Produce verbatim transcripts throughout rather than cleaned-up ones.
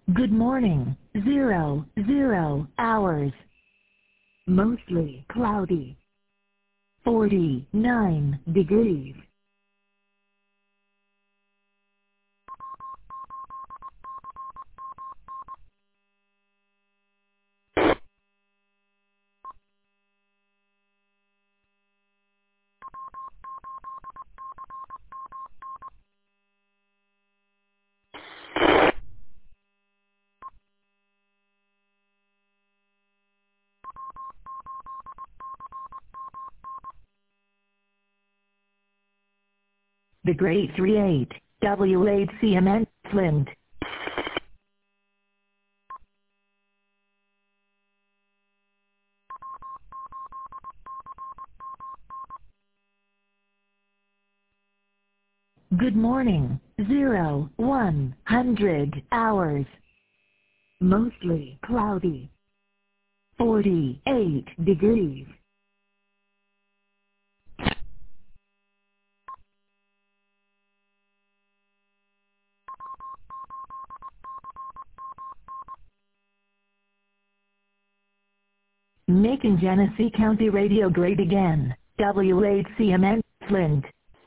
Good morning, zero, zero hours. Mostly cloudy. forty-nine degrees. The Great three eight, W eight C M N, Flint. Good morning, zero, one hundred hours. Mostly cloudy. forty-eight degrees. Making Genesee County radio great again, W eight C M N, Flint.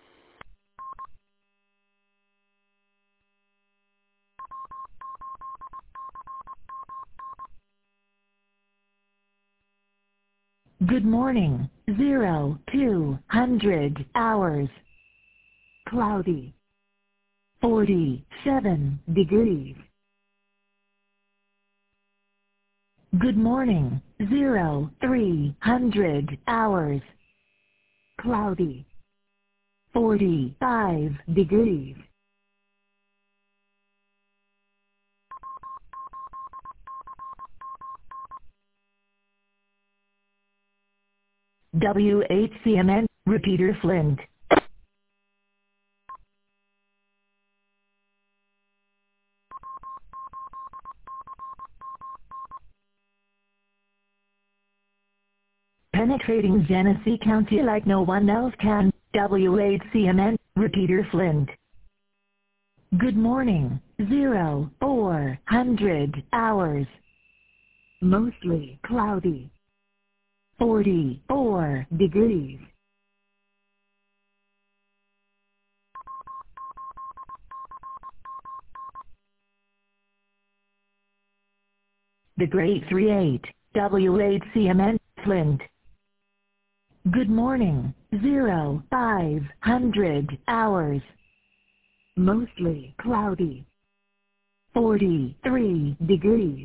Good morning, zero, two hundred hours. Cloudy. forty-seven degrees. Good morning, zero, three hundred hours. Cloudy. forty-five degrees. W eight C M N, repeater Flint. Penetrating Genesee County like no one else can, W eight C M N, repeater Flint. Good morning, zero, four hundred hours. Mostly cloudy. forty-four degrees. The Great three eight, W eight C M N, Flint. Good morning, zero, five hundred hours. Mostly cloudy. forty-three degrees.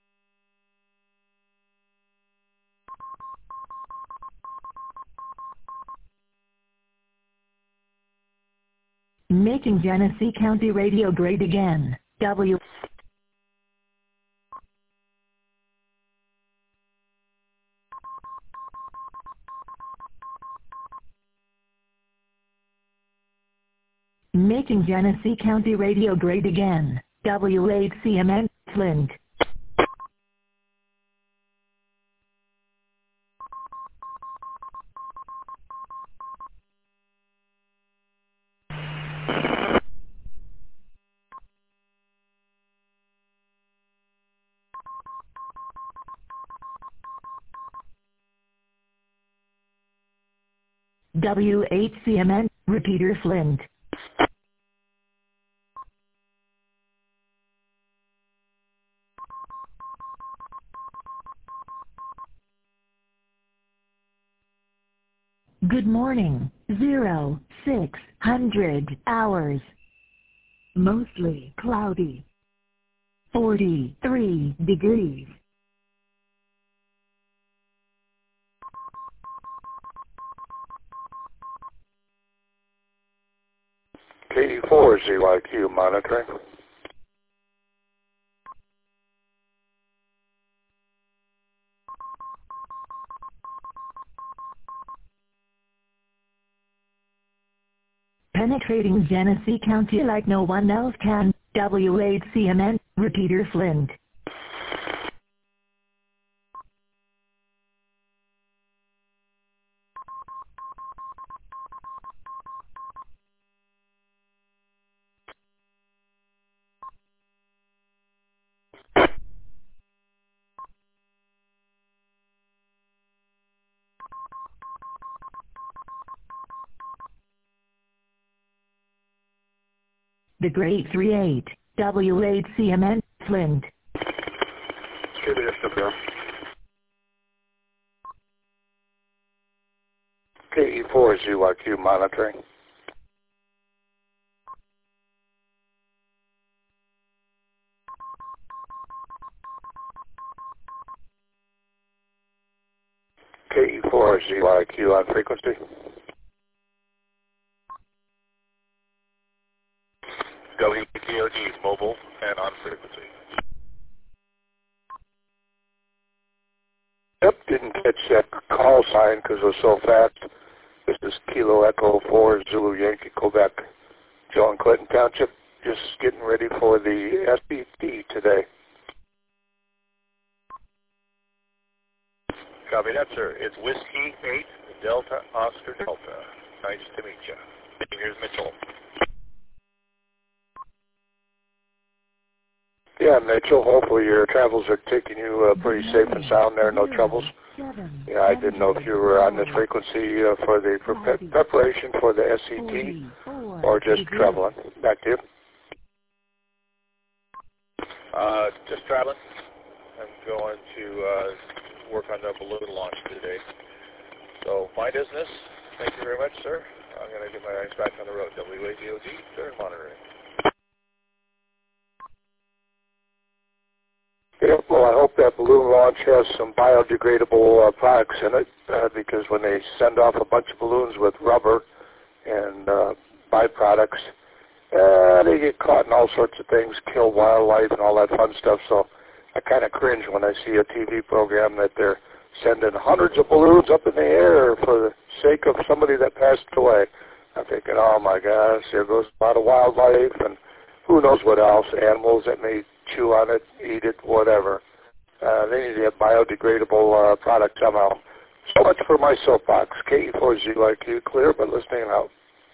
Making Genesee County radio great again, W. Making Genesee County radio great again, W eight C M N, Flint. W eight C M N, repeater Flint. Good morning, zero, six hundred hours. Mostly cloudy. forty-three degrees. K four Z Y Q monitoring. Penetrating Genesee County like no one else can, W eight C M N, repeater Flint. The Great three eight, W eight C M N, Flint. K B S W. K E four Z Y Q monitoring. K E four Z Y Q on frequency. W T O G mobile and on frequency. Yep, didn't catch that call sign because it was so fast. This is Kilo Echo four Zulu Yankee Quebec, Joe and Clinton Township. Just getting ready for the S E T today. Copy that, sir. It's Whiskey eight Delta Oscar Delta. Nice to meet you. Here's Mitchell. Yeah, Mitchell, hopefully your travels are taking you uh, pretty safe and sound there, no troubles. Yeah, I didn't know if you were on this frequency uh, for the pre preparation for the S E T or just traveling. Back to you. Uh, just traveling. I'm going to uh, work on the balloon launch today. So, my business. Thank you very much, sir. I'm going to get my eyes back on the road. W A D O G, they're monitoring. Yeah, well, I hope that balloon launch has some biodegradable uh, products in it uh, because when they send off a bunch of balloons with rubber and uh, byproducts, uh, they get caught in all sorts of things, kill wildlife and all that fun stuff. So I kind of cringe when I see a T V program that they're sending hundreds of balloons up in the air for the sake of somebody that passed away. I'm thinking, oh my gosh, there goes a lot of wildlife and who knows what else, animals that may chew on it, eat it, whatever. Uh, they need to have biodegradable uh, product somehow. So much for my soapbox. K E four Z Y Q, clear, but listening out.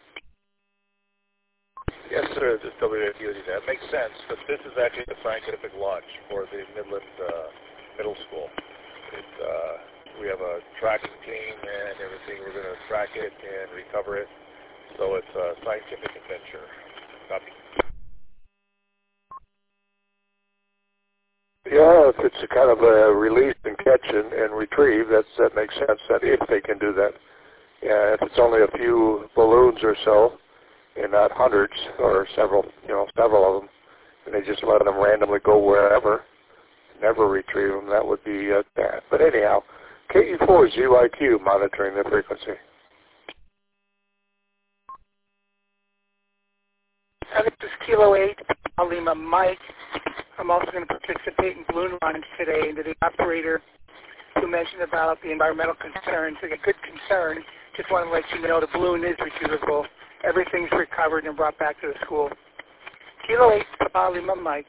Yes, sir, this is W A D O G. That makes sense, but this is actually the scientific launch for the Midland uh, Middle School. It, uh, we have a tracking team and everything. We're going to track it and recover it. So it's a scientific adventure. Copy. Yeah, if it's a kind of a release and catch and, and retrieve, that's, that makes sense, that if they can do that. Yeah, if it's only a few balloons or so, and not hundreds or several, you know, several of them, and they just let them randomly go wherever, never retrieve them, that would be uh, bad. But anyhow, K E four Z Y Q monitoring the frequency. Uh, this is Kilo eight, Lima Mike. I'm also going to participate in balloon launch today, and to the operator who mentioned about the environmental concerns, like a good concern, just want to let you know the balloon is retrievable. Everything's recovered and brought back to the school. Kilo eight, Lima Mike.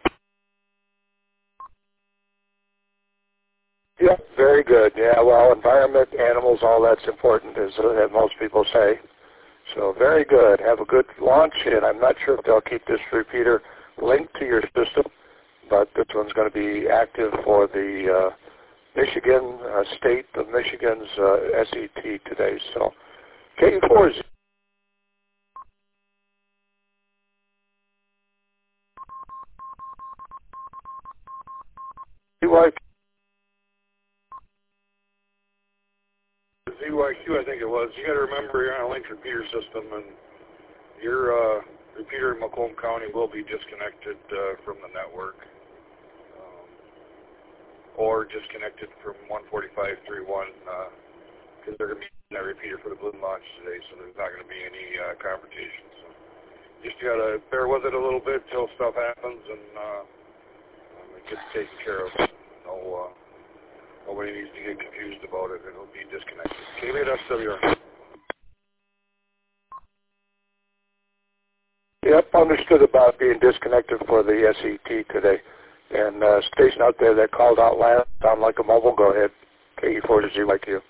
Yeah, very good. Yeah, well, environment, animals, all that's important, as uh, most people say. So very good. Have a good launch, and I'm not sure if they'll keep this repeater linked to your system, but this one's going to be active for the uh, Michigan, uh, state of Michigan's uh, S E T today. So K E four Z. Z Y Q, I think it was. You got to remember you're on a linked repeater system, and your uh, repeater in Macomb County will be disconnected uh, from the network, um, or disconnected from one forty-five point three one because uh, they're going to be in that repeater for the balloon launch today, so there's not going to be any uh, confrontation. So just got to bear with it a little bit till stuff happens and uh, it gets taken care of. No. Uh, Nobody needs to get confused about it. It'll be disconnected. K B S W. Yep, understood about being disconnected for the S E T today. And uh, station out there that called out last, sound like a mobile, go ahead. K E four Z Y Q.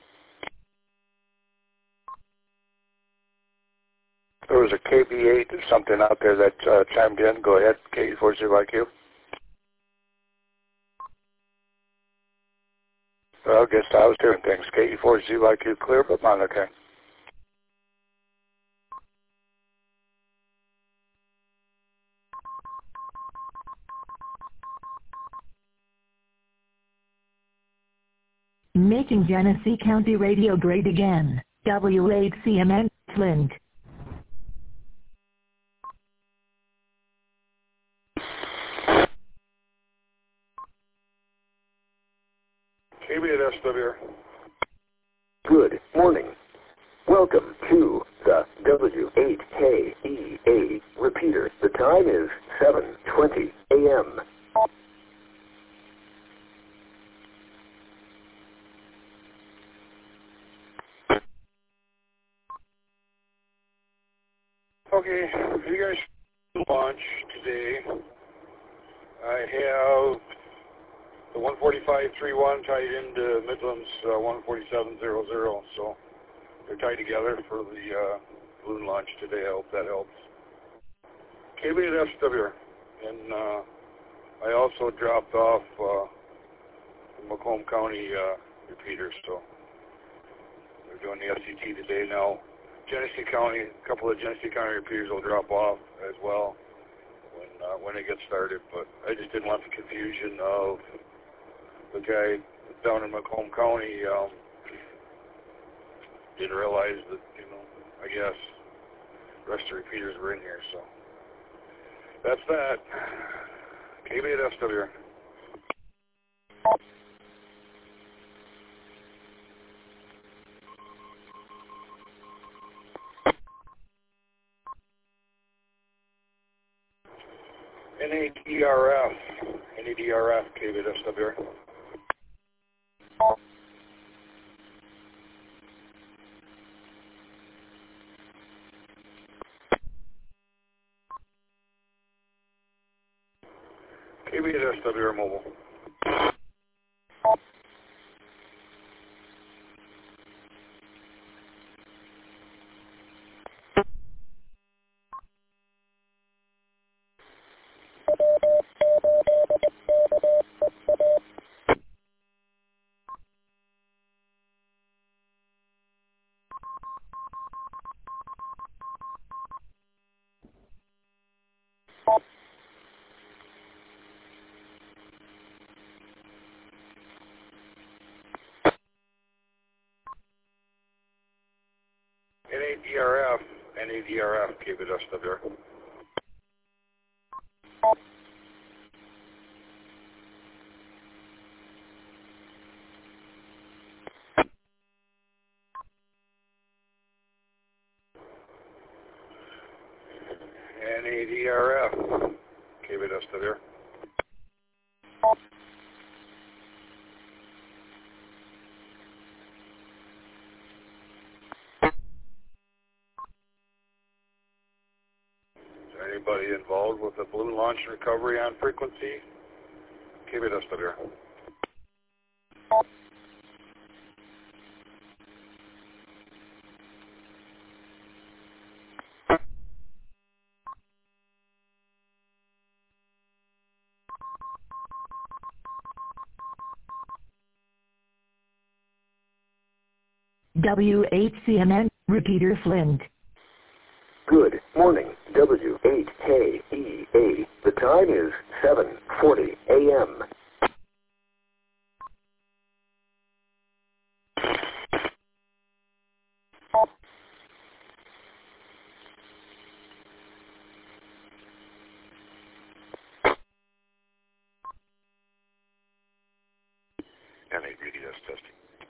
There was a K B eight or something out there that uh, chimed in. Go ahead, K E four Z Y Q. Well, I guess I was doing things. K E four Z Y Q clear, but monitoring. Making Genesee County radio great again. W eight C M N, Flint. K B at S W. Good morning. Welcome to the W eight K E A repeater. The time is seven twenty a m Okay, you guys launch today. I have the one forty-five thirty-one tied into Midland's uh, one forty-seven hundred, so they're tied together for the uh, balloon launch today. I hope that helps. K B at S W, and uh, I also dropped off uh, the Macomb County uh, repeaters, so they're doing the S C T today now. Genesee County, a couple of Genesee County repeaters will drop off as well when uh, when it gets started, but I just didn't want the confusion of the guy down in Macomb County um, didn't realize that, you know, I guess the rest of the repeaters were in here, so that's that. K B at S W. N A D R F, N A D R F, K B at S W. K B at S W mobile. N A D R F, N A D R F, K B at S W. N A D R F, K B at S W. Is there anybody involved with the balloon launch recovery on frequency? K B at S W. W eight C M N, repeater Flint. Good morning, W eight K E A. The time is seven forty a m N A B D S testing.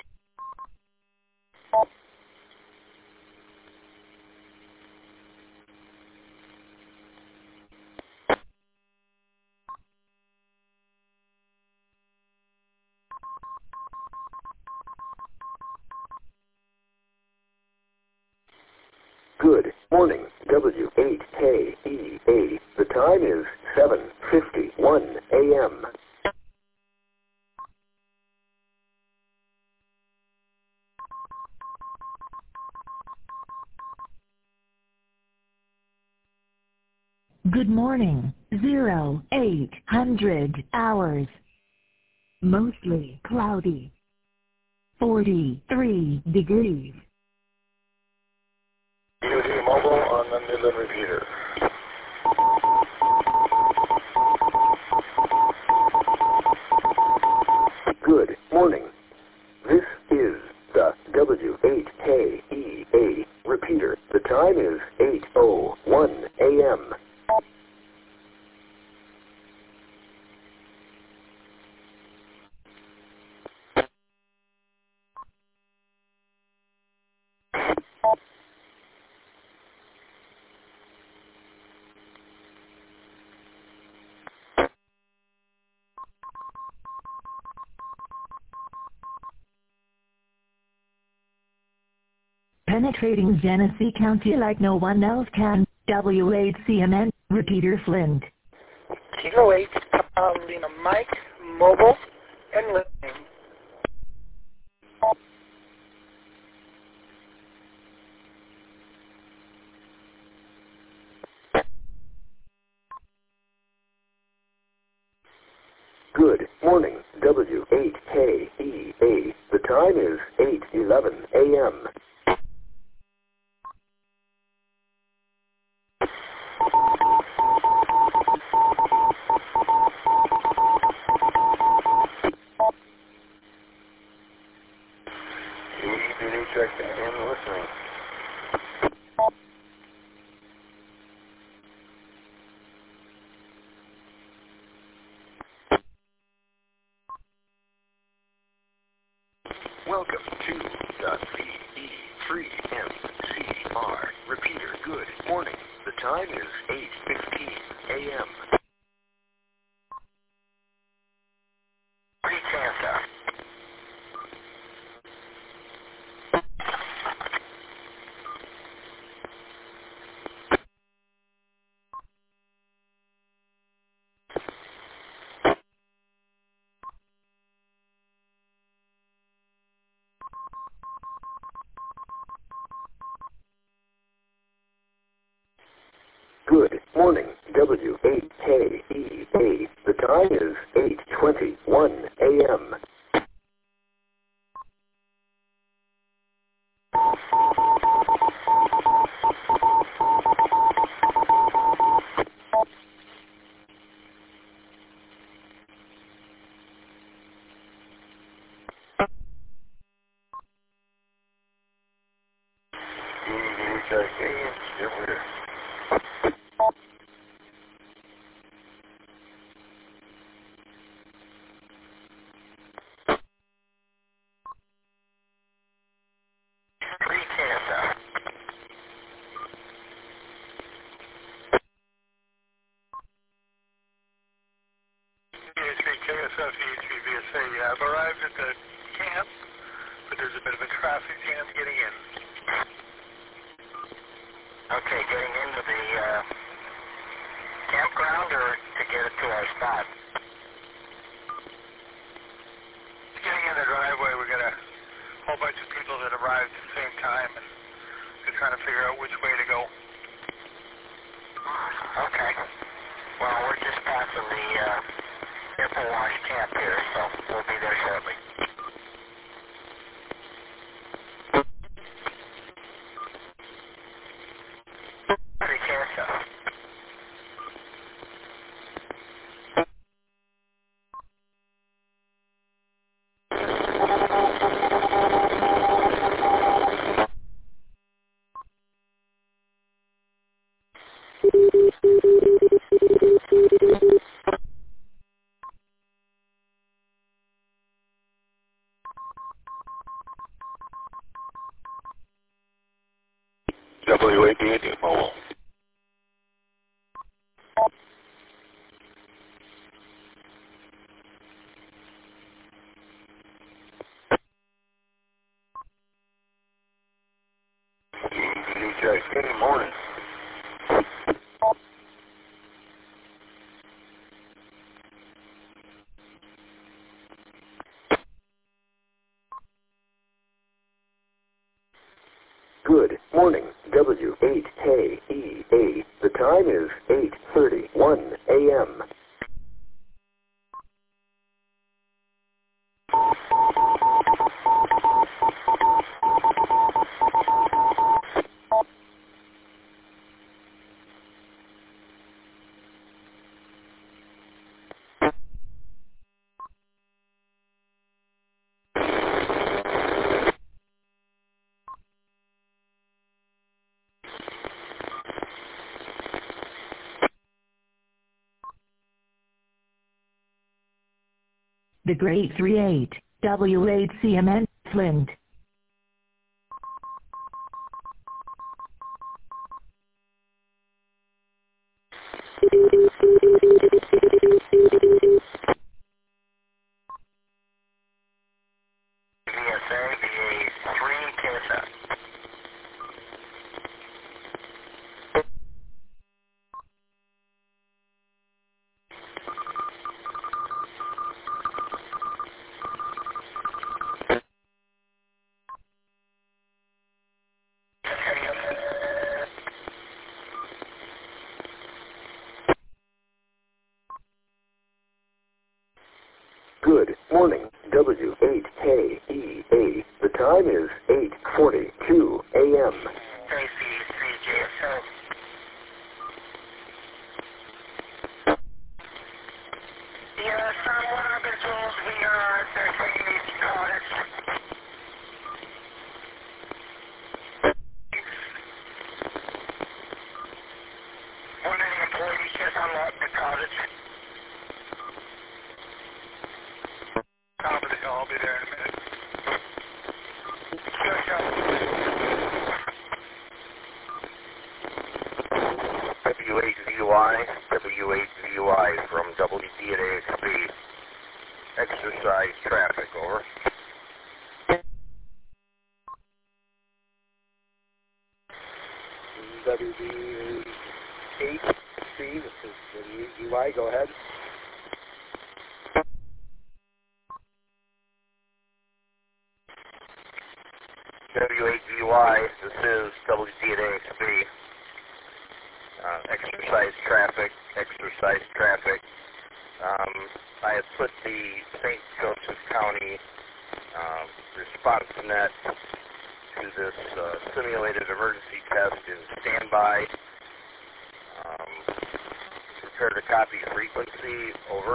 Good morning, W eight K E A. The time is seven fifty-one a m Good morning, zero, eight hundred hours. Mostly cloudy. forty-three degrees. D O D mobile on the Midland repeater. Good morning. This penetrating Genesee County like no one else can. W eight C M N, Repeater Flint. Kilo eight, Papa Lima Mike, mobile, and listening. Good morning, W eight K E A. The time is eight eleven a m Check and listening. Welcome to the V E three M C R Repeater. Good morning. The time is eight fifteen a m Pre-Tampa. Good morning, W eight K E A. The time is eight twenty-one a m K S F E H V V S A, yeah, I've arrived at the camp, but there's a bit of a traffic jam getting in. Okay, getting into the uh, campground or to get it to our spot? Getting in the driveway, we got a whole bunch of people that arrived at the same time, and they're trying to figure out which way to go. Okay. Well, we're just passing the uh, Nipple Wash camp here, so we'll be there shortly. Pretty chance. W eight D mobile. Good morning. Good morning, W eight K E A. The time is eight thirty-one a m The Great three eight, W eight C M N, Flint. V S A, V A three, K S F. Good morning, W eight K E A. The time is eight forty-two a m K C three J S O. Yeah, from what I've been told, we are they're taking these audits. One of the employees just unlocked the cottage. Top of the hill, I'll be there in a minute. Sure, sure. W eight V Y, W eight V Y from W D at A X B. Exercise traffic, over. W D eight C, this is W eight V Y, go ahead. W eight V Y, this is W D at A X B. Uh, exercise traffic, exercise traffic. Um, I had put the Saint Joseph County um, response net to this uh, simulated emergency test in standby. Um, prepare to copy frequency, over.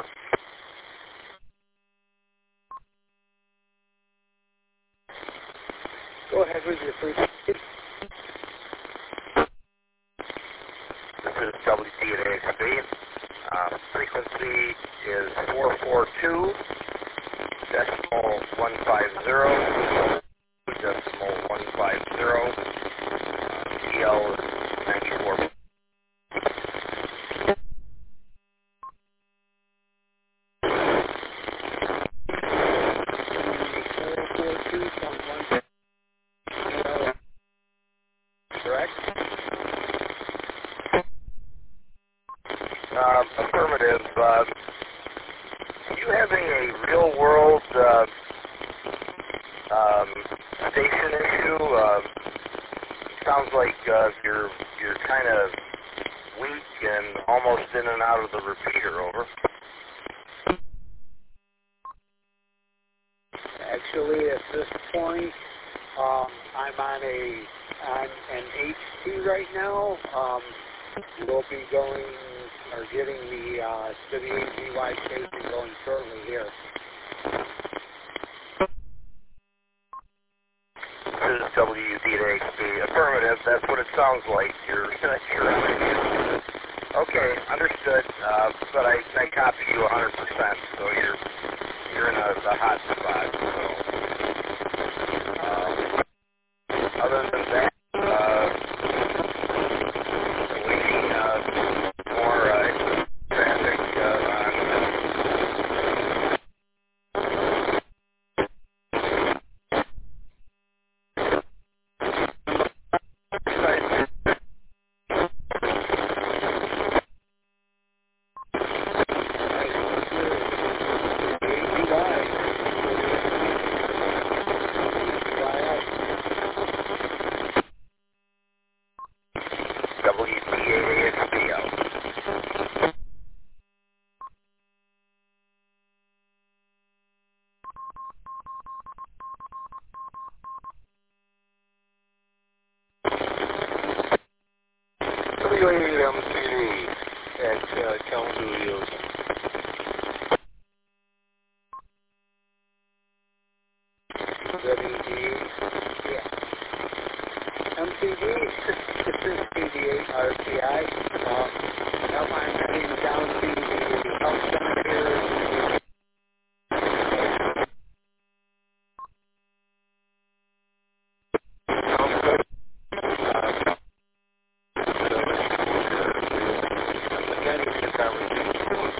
Go ahead with your frequency. This is W D at A X B. Uh, frequency is four four two decimal one five zero, decimal one five zero. Uh, T L is ninety-four. Correct? Uh, affirmative. Uh, do you have a real-world uh, um, station issue? Uh, sounds like uh, you're you're kind of weak and almost in and out of the repeater, over. Actually, at this point, um, I'm on a on an H T right now. Um, we'll be going or getting the uh, W eight V Y station going shortly here. This is W D at A X B. Affirmative. That's what it sounds like. You're you're on it. Okay, understood. Uh, but I, I copy you one hundred percent, so you're you're in a, a hot spot. So, um, other than that, uh, waiting uh, more uh, traffic uh, on. W D A X B out. W eight M C D at uh, Town Studios. W D, yeah. M C D, this is P D eight R T I. Um, now I'm heading down to the health center here. Sounds good. Uh, Again, it's a conversation.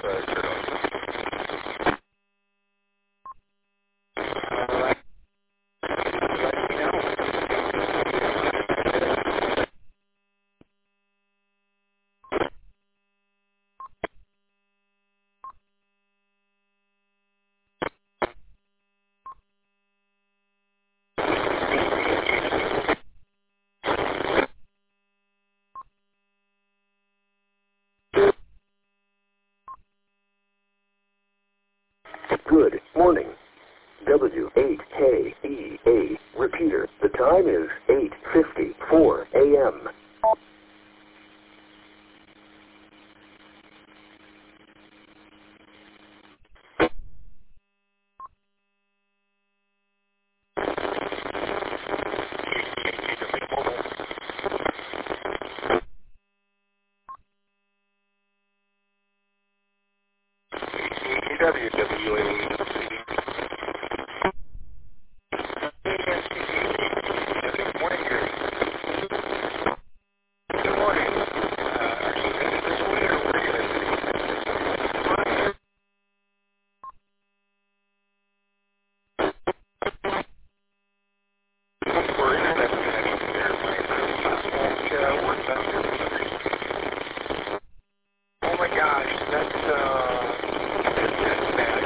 Good morning. W eight K E A. Repeater. The time is eight fifty-four a m W W A. Good morning, Gary. Good morning. Uh, are you headed this way or where are you headed? We're internet connection there, my uh, work center. Oh my gosh, that's uh that's bad.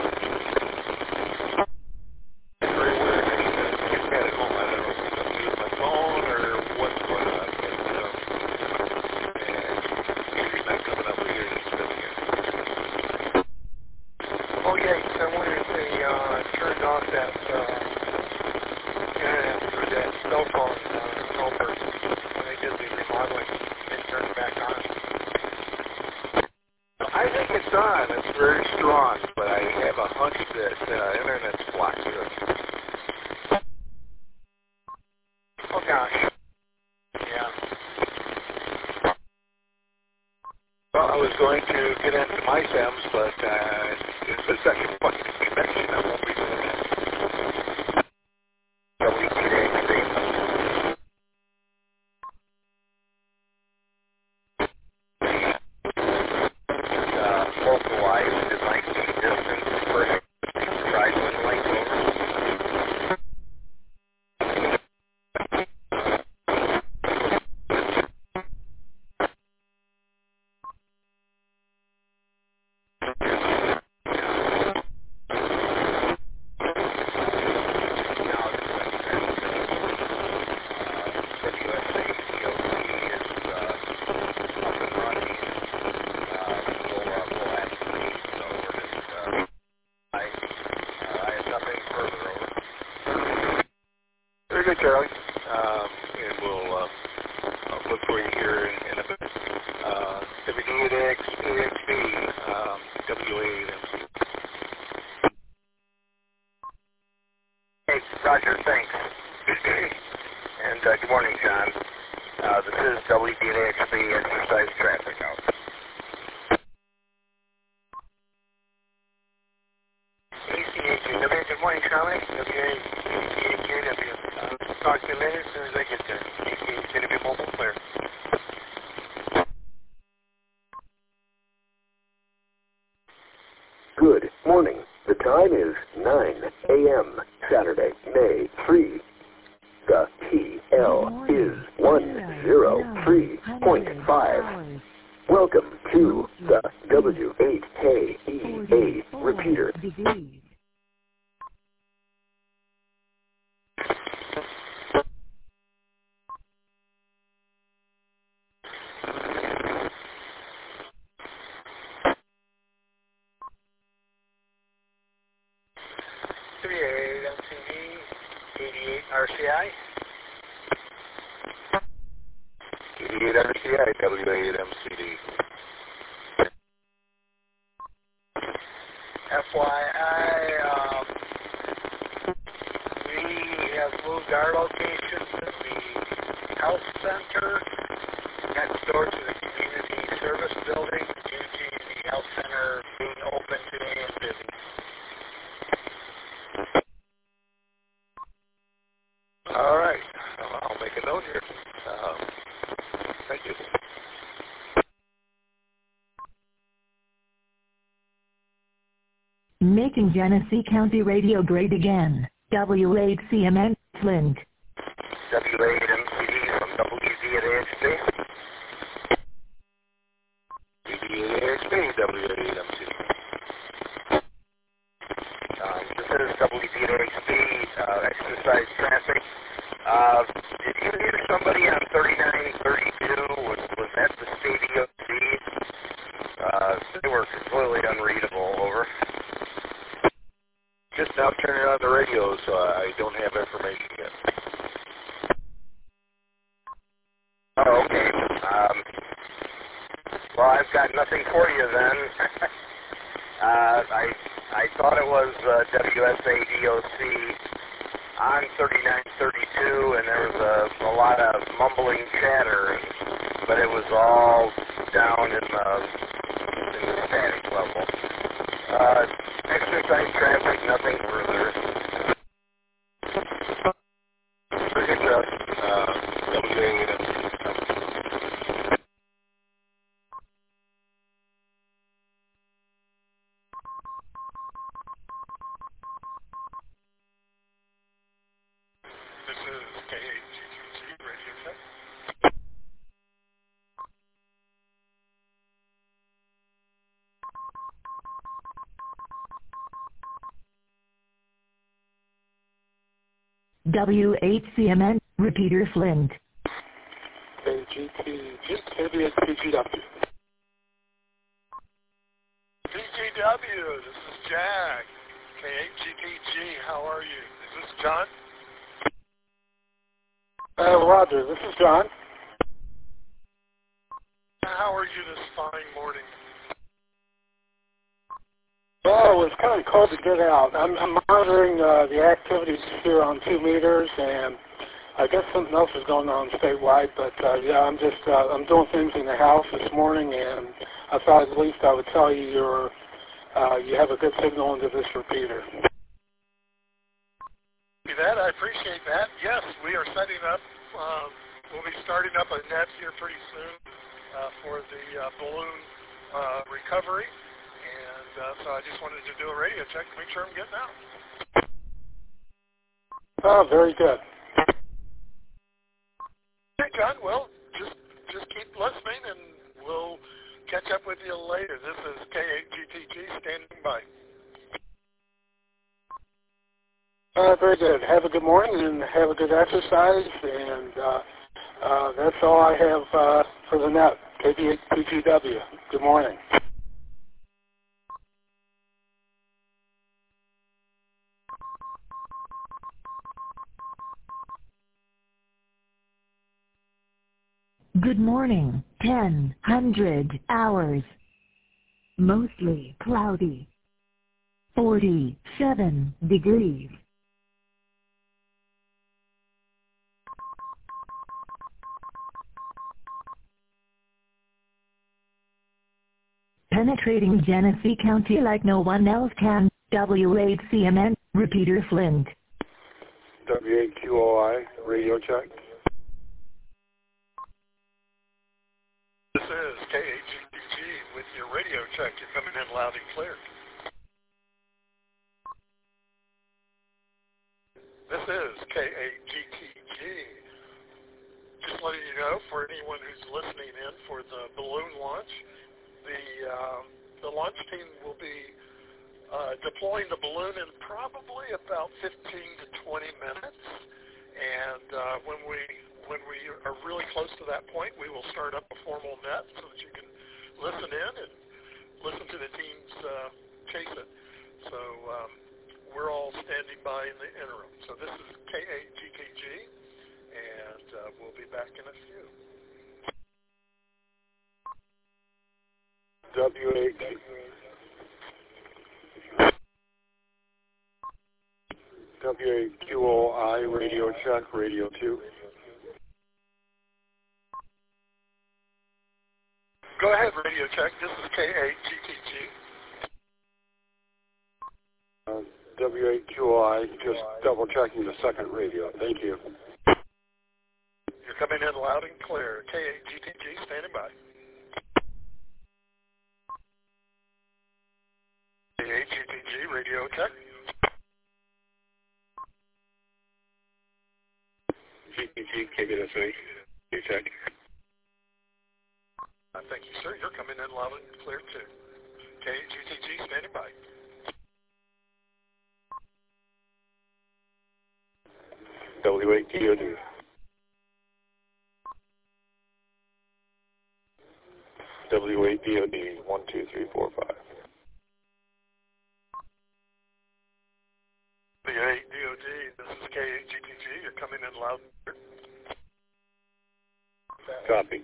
Very weird. It's bad at home. I don't know if it's something with my phone or what's going on. But, um, and it's not coming up here. It's coming in. Oh yeah, I wonder if they uh, turned off that uh, internet through that cell phone uh, helper when they did the remodeling and turned it back on. I think it's on. It's very strong, but I have a hunch that uh, internet's blocked here. Oh gosh. Yeah. Well, I was going to get into my SEMS, but uh, it's the second fucking connection. I won't be doing that. W T A. Uh, localized, it might be distance for try to link over. Very good, Charlie. Um, and we'll uh, I'll look for you here in, in a bit. Uh, W D eight X B, um, W A eight M C. Hey, Roger, thanks. and uh, good morning, John. Uh, this is W D eight X B exercise traffic out. A C H U W, good morning, Charlie. W A C H U W. Talk to you later as soon as I get there. It's going to be mobile clear. Good morning. The time is nine a m Saturday, May third. The T L is one oh three point five. Welcome to the W eight K E A repeater. W eight M C D, eighty-eight R C I. eighty-eight R C I, W eight M C D. F Y I, um, we have moved our location to the health center next door to the community service building due to the health center being open today and busy. All right. I'll make a note here. Um, thank you. Making Genesee County radio great again. W eight C M N, Flint. W eight M C D from W Z at A X B. W eight A X B, W eight M C D. Um, this is W Z at A X B, uh, exercise traffic. Uh, did you hear somebody on thirty-nine thirty-two? Was, was that the Stadium C? Uh, they were completely unreadable, over. now turning on the radio, so I don't have information yet. Oh, okay. Um, well, I've got nothing for you then. uh, I I thought it was uh, W S A D O C on thirty-nine thirty-two, and there was a, a lot of mumbling chatter, but it was all down in the, in the static level. Uh, exercise traffic, nothing further. Forget that. Uh, W A S. This is K A G T G Radio Check. W H C M N, Repeater Flint. K G T G, K B H P G W. P G W, this is Jack. K A G T G, how are you? Is this John? Uh, Roger, this is John. How are you this fine morning? Well, it was kind of cold to get out. I'm, I'm monitoring uh, the activities here on two meters, and I guess something else is going on statewide. But uh, yeah, I'm just uh, I'm doing things in the house this morning, and I thought at least I would tell you you're uh, you have a good signal into this repeater. That I appreciate that. Yes, we are setting up. Um, we'll be starting up a net here pretty soon uh, for the uh, balloon uh, recovery. And uh, so I just wanted to do a radio check to make sure I'm getting out. Oh, very good. Okay, John. Well, just just keep listening, and we'll catch up with you later. This is K A G T G standing by. Uh, very good. Have a good morning and have a good exercise. And uh, uh, that's all I have uh, for the net. K B H P G W. Good morning. Good morning, ten hundred hours. Mostly cloudy. forty-seven degrees. Penetrating Genesee County like no one else can. W H C M N, Repeater Flint. W A Q O I, radio check. This is K A G T G with your radio check. You're coming in loud and clear. This is K A G T G. Just letting you know, for anyone who's listening in for the balloon launch, the uh, the launch team will be uh, deploying the balloon in probably about fifteen to twenty minutes. And uh, when we when we are really close to that point, we will start up a formal net so that you can listen in and listen to the teams uh, chase it. So um, we're all standing by in the interim. So this is K A G T G, and uh, we'll be back in a few. W A W A Q O I, radio check, radio two. Go ahead, radio check. This is K A G T G. Uh, W A Q O I, just double checking the second radio. Thank you. You're coming in loud and clear. K A G T G, standing by. K A G T G, radio check. G T G, K B S A, radio check. Uh, thank you, sir. You're coming in loud and clear, too. K A G T G, standing by. W A T O D. W A D O D, one, two, three, four, five. in loud. Copy.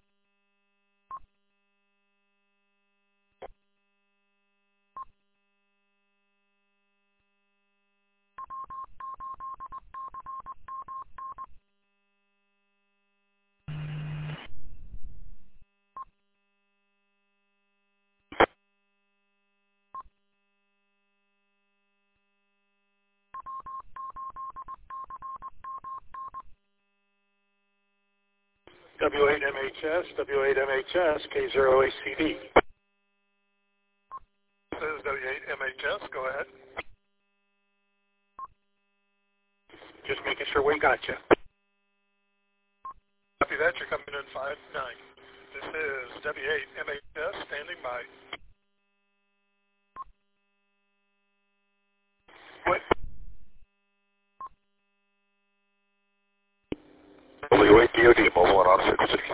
W eight M H S, W eight M H S, K zero A C D. This is W eight M H S, go ahead. Just making sure we got you. Copy that, you're coming in five nine. This is W eight M H S, standing by. What? W eight D O D, mobile one on six six.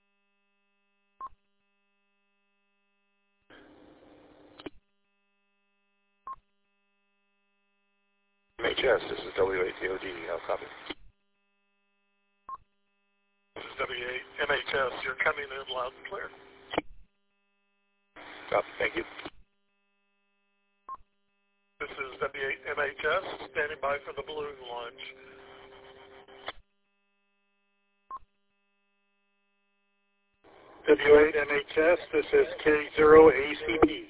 M H S, this is W eight D O D, no copy. This is W eight M H S, you're coming in loud and clear. Copy, thank you. This is W eight M H S, standing by for the balloon launch. W eight M H S, this is K zero A C P.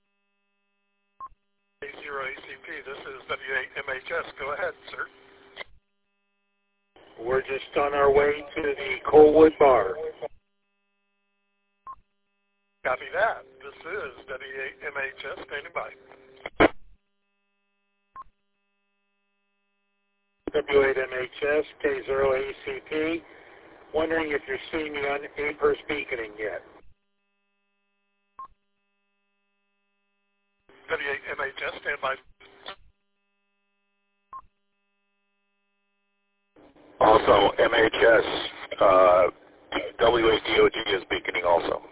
K zero A C P, this is W eight M H S. Go ahead, sir. We're just on our way to the Coalwood Bar. Copy that. This is W eight M H S, standing by. W eight M H S, K zero A C P. Wondering if you're seeing me on APERS beaconing yet. W eight M H S, stand by. Also, M H S, uh, W eight D O D is beaconing also.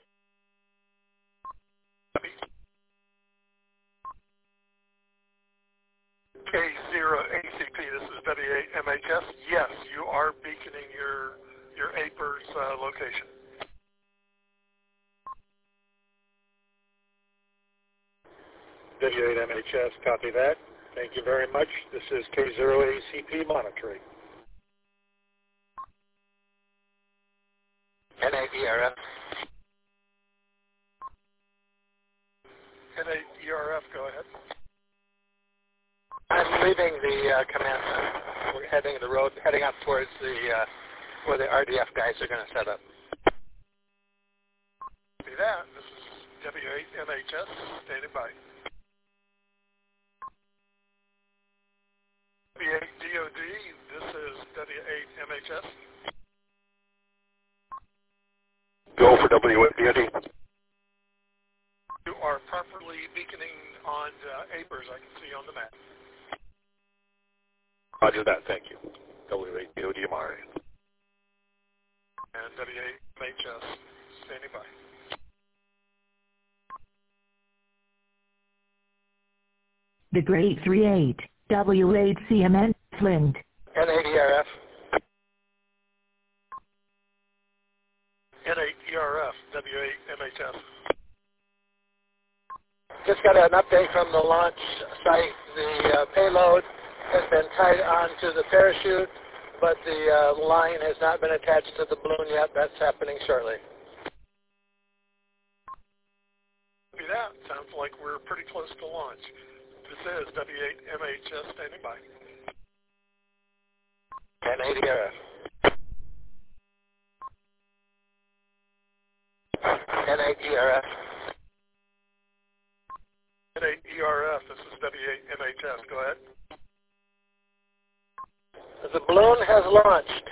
K zero A C P, this is W eight M H S. Yes, you are beaconing your your APERS uh, location. W eight M H S, copy that. Thank you very much. This is K zero A C P monitoring. N A E R F. N A E R F, go ahead. I'm leaving the uh, command center. We're heading the road, heading up towards the uh, where the R D F guys are going to set up. See that. This is W eight M H S, standing by. W eight D O D, this is W eight M H S. Go for W eight D O D. You are properly beaconing on uh, APERS, I can see on the map. Roger that, thank you. W eight D O D monitoring. And W eight M H S, standing by. The Great three eight, W eight C M N, Flint. N A E R F. N eight E R F, W eight M H S. Just got an update from the launch site. The uh, payload has been tied onto the parachute, but the uh, line has not been attached to the balloon yet. That's happening shortly. Copy that. Sounds like we're pretty close to launch. This is W eight M H S, standing by. N eight E R F. N eight E R F. N eight E R F, this is W eight M H S. Go ahead. The balloon has launched.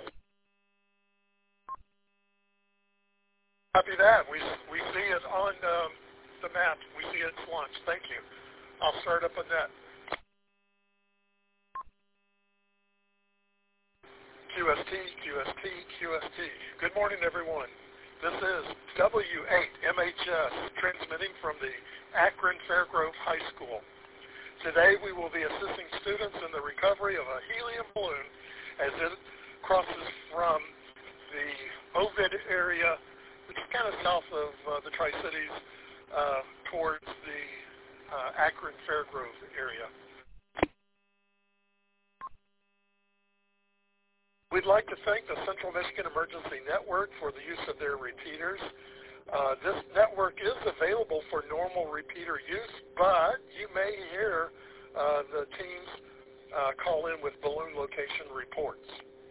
Copy that. We we see it on um, the map. We see it's launched. Thank you. I'll start up on that. Q S T, Q S T, Q S T. Good morning, everyone. This is W eight M H S transmitting from the Akron Fairgrove High School. Today we will be assisting students in the recovery of a helium balloon as it crosses from the Ovid area, which is kind of south of uh, the Tri-Cities, uh, towards the uh, Akron Fairgrove area. We'd like to thank the Central Michigan Emergency Network for the use of their repeaters. Uh, this network is available for normal repeater use, but you may hear uh, the teams uh, call in with balloon location reports.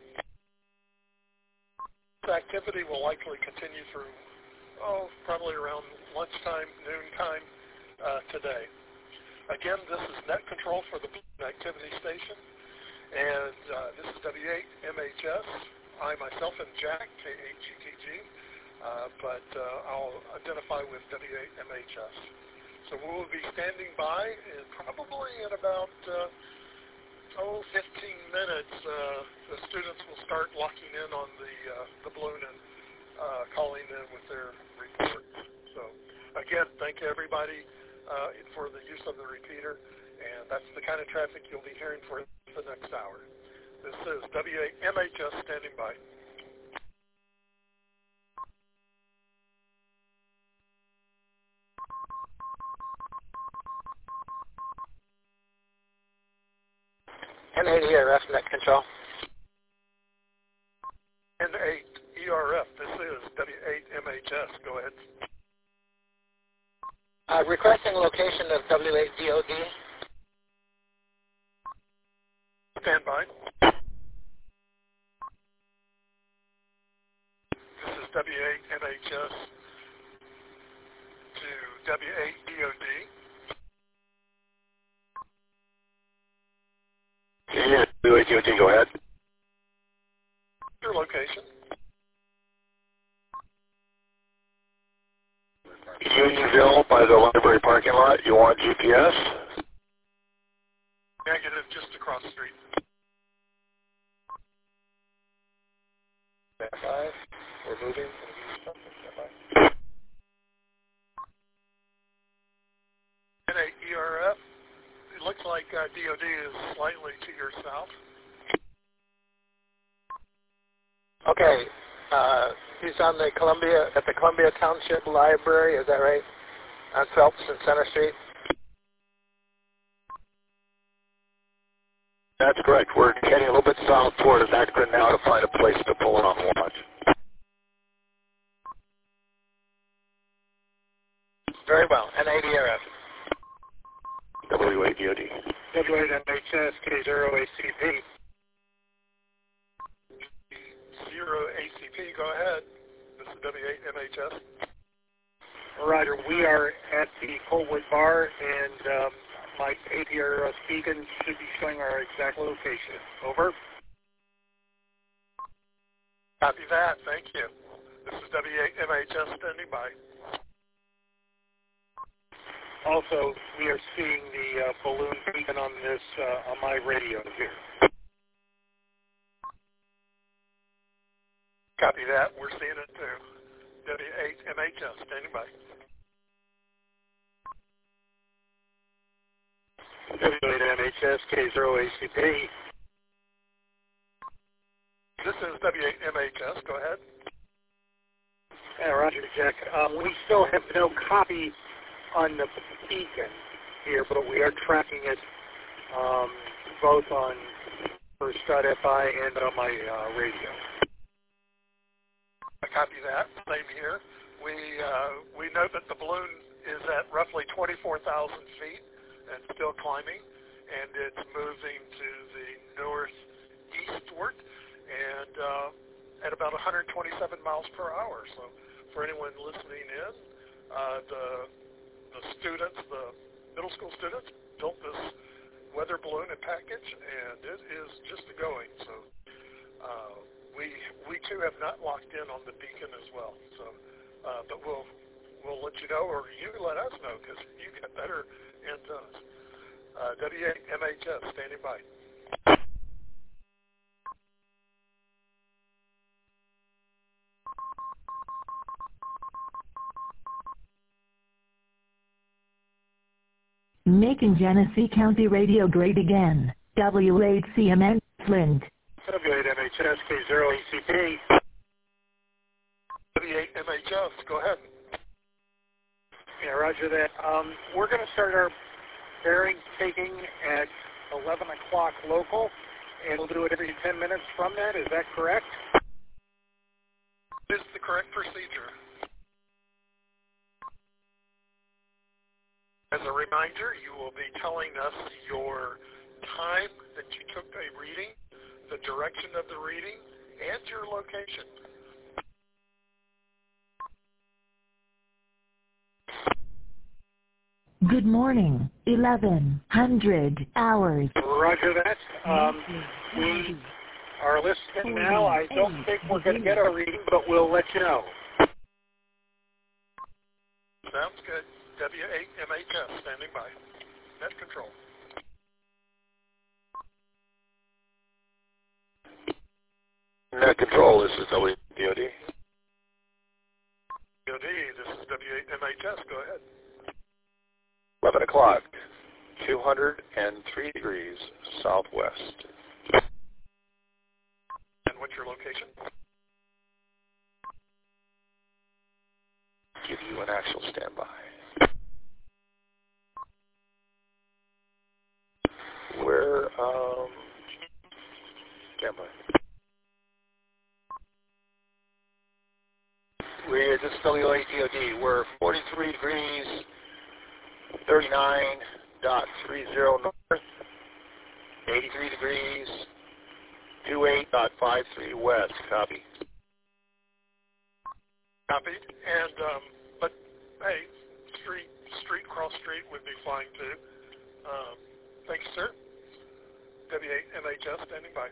This activity will likely continue through, oh, probably around lunchtime, noontime uh, today. Again, this is net control for the balloon activity station, and uh, this is W eight M H S. I myself am Jack, K H E T G. Uh, but uh, I'll identify with W eight M H S. So we will be standing by, and probably in about uh, oh, fifteen minutes, uh, the students will start locking in on the uh, the balloon and uh, calling in with their reports. So again, thank you everybody uh, for the use of the repeater, and that's the kind of traffic you'll be hearing for the next hour. This is W eight M H S standing by. N eight E R F, net control. N eight E R F, this is W eight M H S. Go ahead. Uh, requesting location of W eight D O D. Stand by. This is W eight M H S to W eight D O D. Yeah, W eight D O D, go ahead. Your location. Unionville by the library parking lot. You want G P S? Negative, just across the street. Stand by. We're moving. Stand by. N eight E R F. It looks like uh, D O D is slightly to your south. Okay. Uh, he's on the Columbia, at the Columbia Township Library, is that right? On Phelps and Center Street? That's correct. We're heading a little bit south toward Akron now to find a place to pull it on launch. Very well. N eight E R F. W eight D O D. W eight M H S, K zero A C P. zero A C P, go ahead. This is W eight M H S. Roger, we are at the Colwood Bar, and um, my eight E R S beacon should be showing our exact location. Over. Copy that, thank you. This is W eight M H S standing by. Also, we are seeing the uh, balloon beacon on this uh, on my radio here. Copy that. We're seeing it too. W eight M H S standing by. W eight M H S, K zero A C P. This is W eight M H S. Go ahead. Yeah, Roger, Jack. Um, we still have no copy on the beacon here, but we are tracking it um, both on for Strat F I and on my uh, radio. I copy that. Same here. We uh, we note that the balloon is at roughly twenty-four thousand feet and still climbing, and it's moving to the northeastward and uh, at about one hundred twenty-seven miles per hour. So for anyone listening in, uh, the the students, the middle school students, built this weather balloon and package, and it is just going. So uh, we we too have not locked in on the beacon as well. So, uh, but we'll we'll let you know, or you let us know, because you get better antennas. Uh, W eight M H S standing by. Making Genesee County Radio great again. W eight C M N, Flint. W eight M H S K zero E C P. W eight M H S, go ahead. Yeah, roger that. Um, we're going to start our bearing taking at eleven o'clock local, and we'll do it every ten minutes from that. Is that correct? This is the correct procedure. As a reminder, you will be telling us your time that you took a reading, the direction of the reading, and your location. Good morning, eleven hundred hours. Roger that. Um, we are listening now. I don't think we're going to get our reading, but we'll let you know. Sounds good. W eight M H S standing by. Net control. Net control, this is W D O D. D O D, this is W eight M H S. Go ahead. eleven o'clock, two hundred three degrees southwest. And what's your location? Give you an actual standby. We're, um, standby. We're, this is W A D O D. We're forty-three degrees, thirty-nine point three zero north, eighty-three degrees, twenty-eight point five three west. Copy. Copied. And, um, but, hey, street, street, cross street would be fine too. Um, thank you, sir. W eight M H S standing by.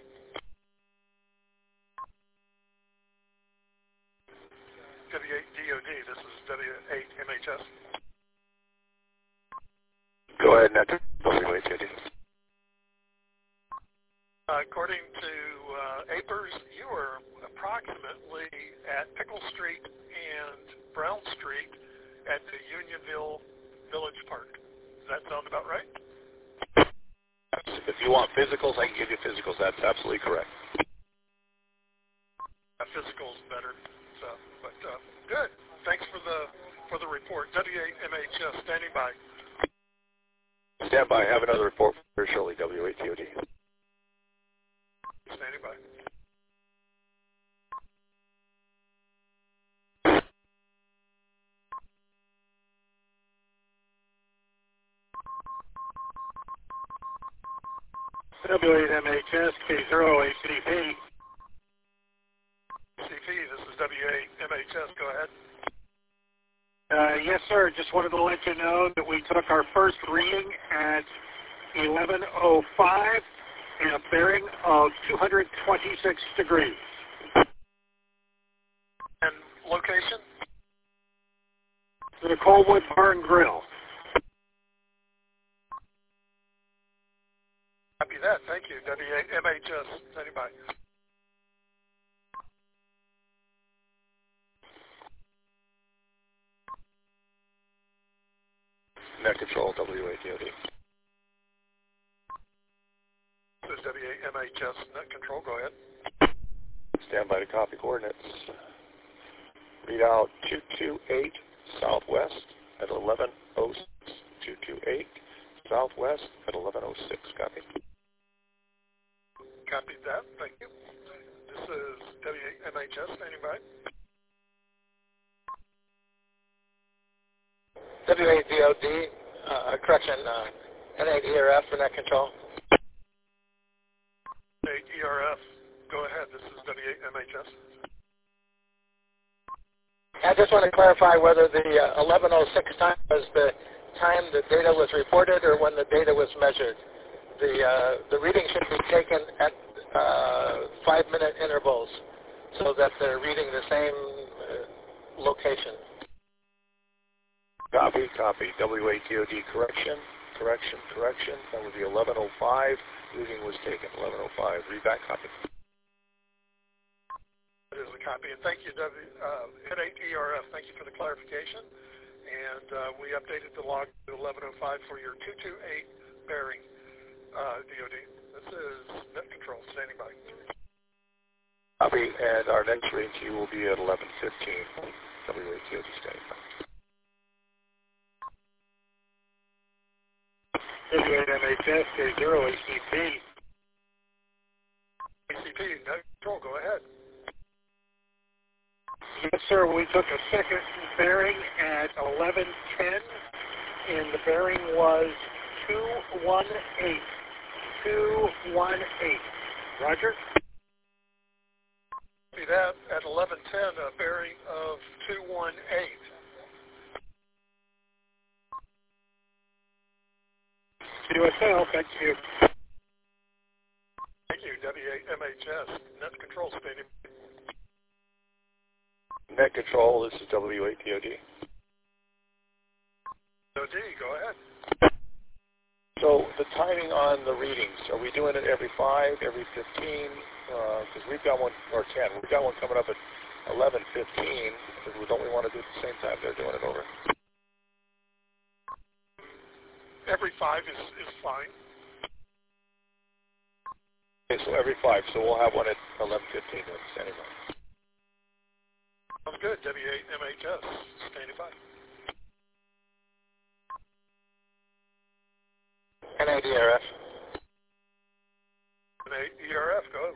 W eight D O D, this is W eight M H S. Go ahead, Net. W eight D O D. Uh, according to uh, A P R S, you are approximately at Pickle Street and Brown Street at the Unionville Village Park. Does that sound about right? If you want physicals, I can give you physicals. That's absolutely correct. Uh, physicals better. So, but uh, good. Thanks for the for the report. W eight M H S standing by. Stand by. Have another report very shortly. W eight T O D. Standing by. W eight M H S K zero A C P. C P, this is W eight M H S. Go ahead. Uh, yes, sir. Just wanted to let you know that we took our first reading at eleven oh five and a bearing of two hundred twenty-six degrees. And location? The Coalwood Barn Grill. Copy that. Thank you. W eight M H S standing by. Net control, W eight D O D. This is W eight M H S net control. Go ahead. Stand by to copy coordinates. Read out two two eight southwest at eleven oh six. two two eight southwest at eleven oh six. Copy. Copied that. Thank you. This is W eight M H S standing by. W eight D O D, uh, correction, uh, N eight E R F for net control. eight E R F, go ahead. This is W eight M H S. I just want to clarify whether the uh, eleven oh six time was the time the data was reported or when the data was measured. The uh, the reading should be taken at uh, five-minute intervals so that they're reading the same uh, location. Copy, copy. W eight D O D, correction, correction, correction. That would be eleven oh five. Reading was taken, eleven oh five. Read back, copy. That is a copy. And thank you, W, uh, N eight E R F. Thank you for the clarification. And uh, we updated the log to eleven oh five for your two two eight bearing, uh, D O D. This is net control, standing by. Copy, and our next reading to you will be at eleven fifteen. W A T O D standing by. W eight M H S, K zero, A C P. A C P, net control, go ahead. Yes, sir. We took a second bearing at eleven ten, and the bearing was two one eight. two one eight. Roger? Copy that at eleven ten, a bearing of two one eight. U S L, thank you. Thank you, W eight M H S, net control standing. Net control, this is W A T O D. O D, go ahead. So the timing on the readings, are we doing it every five, every fifteen? Because uh, we've got one, or ten. We've got one coming up at eleven fifteen. Don't we want to do it at the same time they're doing it over? Every five is, is fine. Okay, so every five. So we'll have one at eleven fifteen anyway. Sounds good. W eight M H S, standing by. N A D R F. N A D R F, go.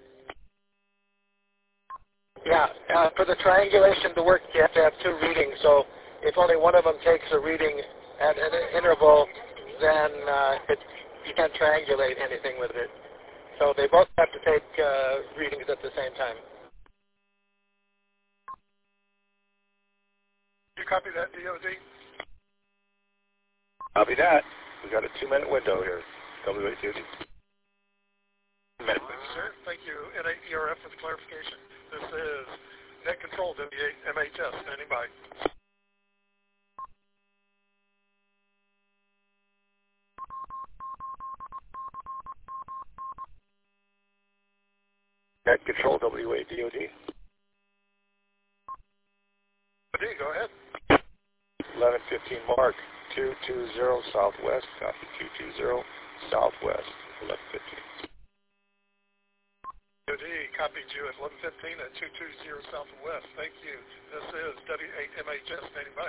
Yeah, uh, for the triangulation to work, you have to have two readings. So if only one of them takes a reading at an interval, then uh, it, you can't triangulate anything with it. So they both have to take uh, readings at the same time. You copy that, D O D? Copy that. We've got a two-minute window here. W A T O D. Minute. Sir, thank you. N A D R F for the clarification. This is net control, W eight M H S, standing by. Net control, W A T O D. D, go ahead. eleven fifteen mark, two two zero southwest, copy two two zero southwest, eleven fifteen. D, copied you at eleven fifteen at two two zero southwest. Thank you. This is W eight M H S, standing by.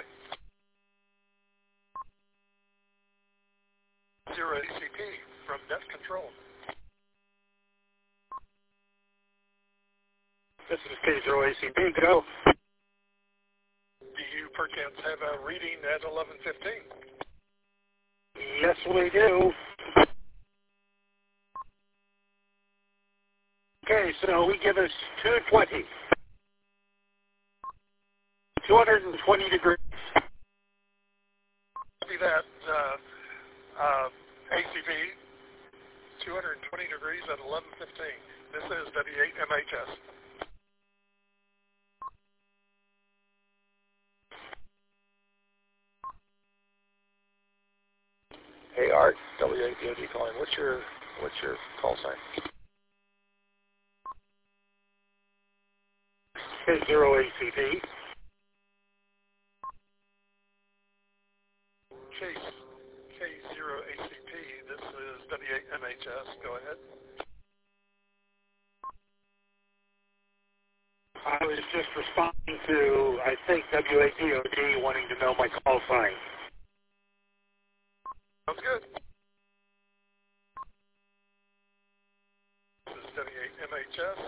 Zero A C P from net control. This is K zero A C P, go. Do you perchance have a reading at eleven fifteen? Yes, we do. Okay, so we give us two twenty. two hundred twenty degrees. Copy that, uh, uh, A C V, two hundred twenty degrees at eleven fifteen. This is W eight M H S. Hey Art, W A T O D calling. What's your what's your call sign? K zero A C P. Chase, K zero A C P. This is W eight M H S. Go ahead. I was just responding to, I think, W A T O D wanting to know my call sign. Sounds good. This is W eight M H S.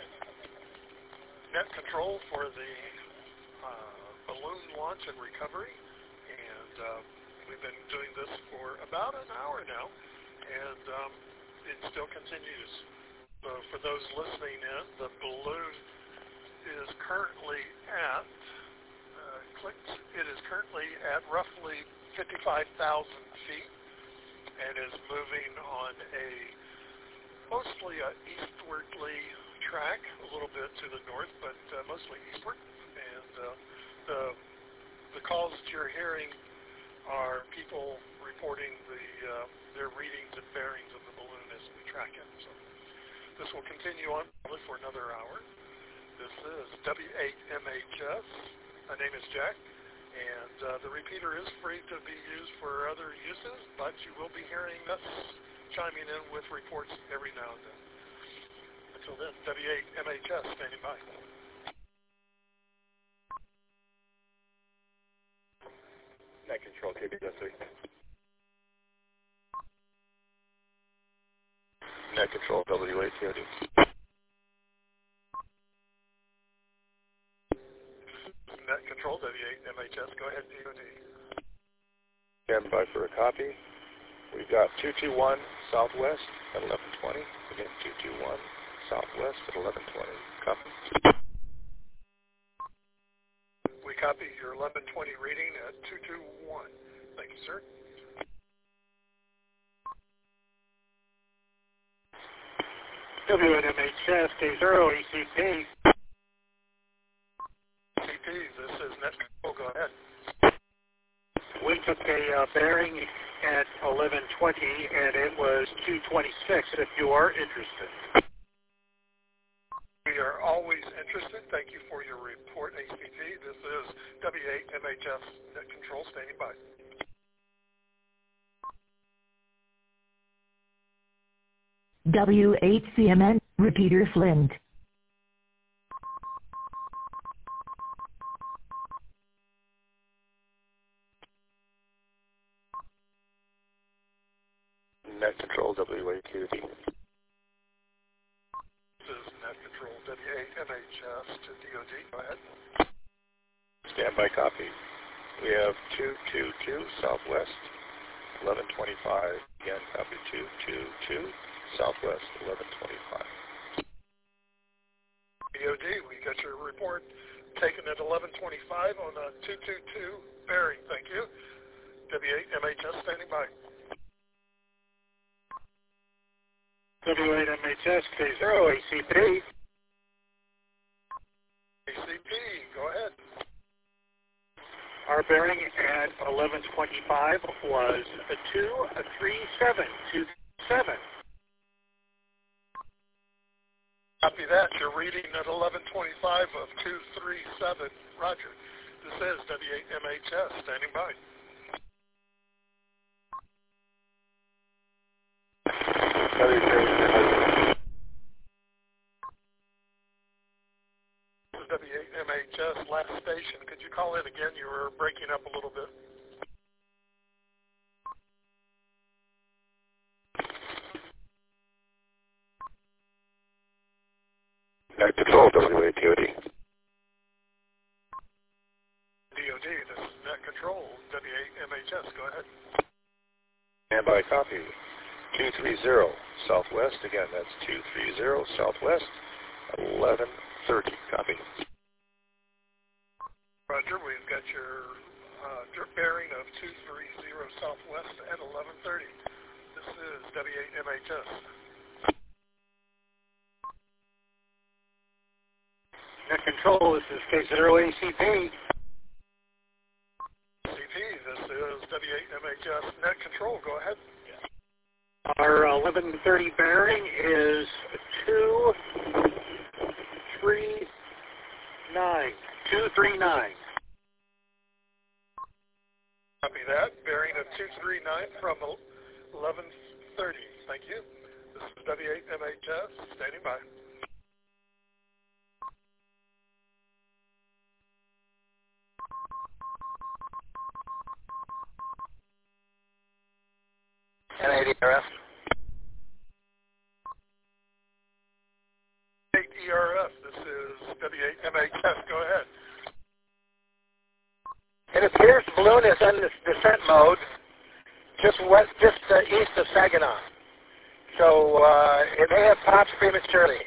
Net control for the uh, balloon launch and recovery. And uh, we've been doing this for about an hour now. And um, it still continues. So for those listening in, the balloon is currently at, uh, clicked, it is currently at roughly fifty-five thousand feet and is moving on a mostly a eastwardly track, a little bit to the north, but uh, mostly eastward. And uh, the the calls that you're hearing are people reporting the uh, their readings and bearings of the balloon as we track it. So this will continue on probably for another hour. This is W eight M H S. My name is Jack. And uh, the repeater is free to be used for other uses, but you will be hearing us chiming in with reports every now and then. Until then, W eight M H S standing by. Net control, K B S three. Net control, W eight T O D. Net control, W eight M H S, go ahead, D O D. Stand by for a copy. We've got two two one Southwest at eleven twenty. Again, two two one Southwest at eleven twenty. Copy. We copy your eleven twenty reading at two two one. Thank you, sir. W eight M H S, K zero, A C P. C P, this is net control, go ahead. We took a uh, bearing at eleven twenty, and it was two twenty-six, if you are interested. We are always interested. Thank you for your report, A C P. This is W eight M H S net control standing by. W eight C M N, repeater Flint. Net control, W eight T O D. This is net control, W eight M H S to D O D. Go ahead. Standby copy. We have two two two Southwest, eleven twenty-five. Again, copy two two two Southwest, eleven twenty-five. D O D, we got your report taken at eleven twenty-five on a two two two bearing. Thank you. W eight M H S standing by. W eight M H S, K zero, A C P. A C P, go ahead. Our bearing at eleven twenty-five was a two three seven two seven. Copy that. You're reading at eleven twenty-five of two three seven. Roger. This is W eight M H S standing by. W eight M H S, last station. Could you call in again? You were breaking up a little bit. Net control, W eight T O D. D O D, this is net control, W eight M H S. Go ahead. Standby copy. two three zero Southwest. Again, that's two three zero Southwest, eleven thirty. Copy. Roger, we've got your uh, bearing of two three zero Southwest at eleven thirty. This is W eight M H S. Net control, this is K zero, A C P. C P, this is W eight M H S. Net control, go ahead. Our eleven thirty bearing is two three nine. two three nine. Copy that. Bearing of two three nine from eleven thirty. Thank you. This is W eight M H S. Standing by. N A D R F. eight E R F. This is W eight M H S. Go ahead. It appears the balloon is in this descent mode just west, just uh, east of Saginaw. So uh, it may have popped prematurely.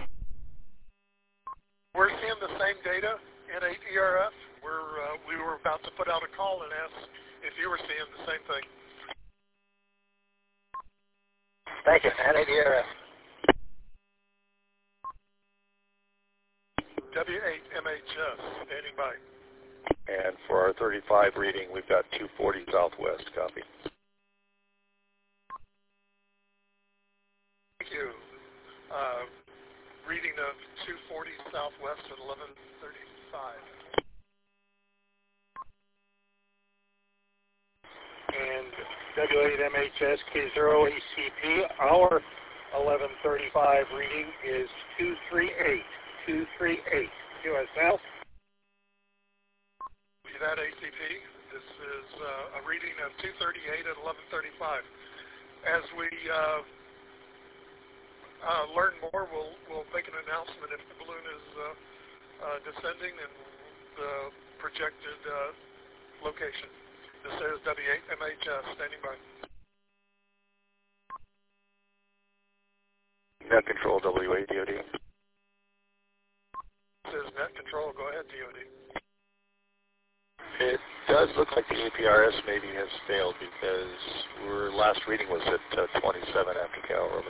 We're seeing the same data in eight E R F. We're, uh, we were about to put out a call and ask if you were seeing the same thing. Thank you, N A D R F. W eight M H S, standing by. And for our thirty-five reading, we've got two forty Southwest. Copy. Thank you. Uh, reading of two forty Southwest at eleven thirty-five. And W eight M H S, K zero, A C P, our eleven thirty-five reading is two three eight. two three eight. U S L. That A C P. This is uh, a reading of two thirty-eight at eleven thirty-five. As we uh, uh, learn more, we'll we'll make an announcement if the balloon is uh, uh, descending and the projected uh, location. This is W eight M H S standing by. Net control W eight D O D. This is net control. Go ahead, D O D. It does look like the A P R S maybe has failed because our last reading was at uh, twenty-seven after Cal, over.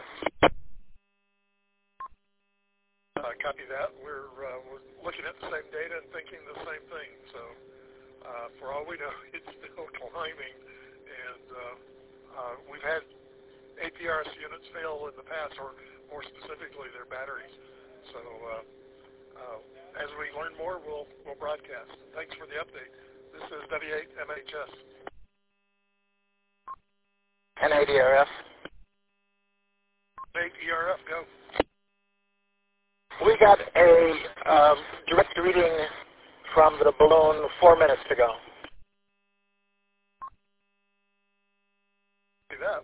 Uh, copy that. We're, uh, we're looking at the same data and thinking the same thing. So uh, for all we know, it's still climbing. And uh, uh, we've had A P R S units fail in the past, or more specifically, their batteries. So uh, uh, as we learn more, we'll, we'll broadcast. Thanks for the update. This is W eight M H S. N eight E R F. N eight E R F, go. We got a um, direct reading from the balloon four minutes ago. See that.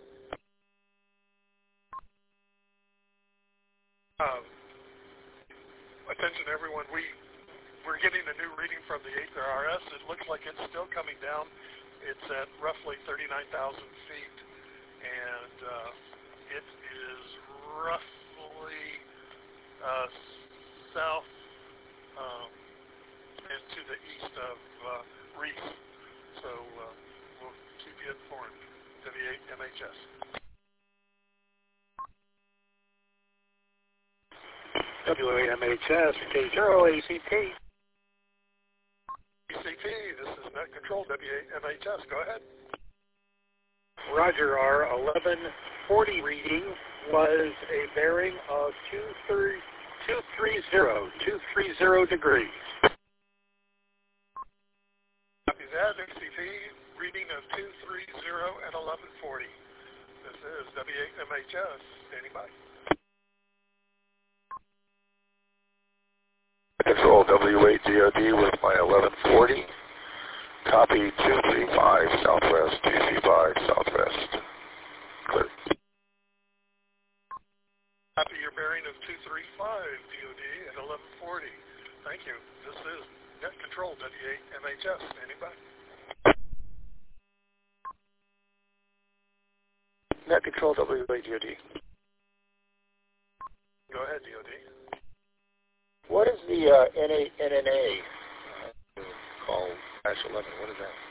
Um, attention everyone, we We're getting a new reading from the A P R S. It looks like it's still coming down. It's at roughly thirty-nine thousand feet, and uh, it is roughly uh, south um, and to the east of uh, Reese. So uh, we'll keep you informed. W eight M H S. W eight M H S, K zero A C P. A C P, this is Net Control, W eight M H S, go ahead. Roger, our eleven forty reading was a bearing of two thirty, two thirty degrees. Copy that, A C P, reading of two thirty at eleven forty. This is W eight M H S, standing by. Control W eight D O D with my eleven forty. Copy two three five Southwest, two three five Southwest. Clear. Copy your bearing of two three five D O D at eleven forty. Thank you. This is Net Control W eight M H S, standing by. Net Control W eight D O D. Go ahead, D O D. What is the uh, N eight N N A Uh, call dash eleven. What is that?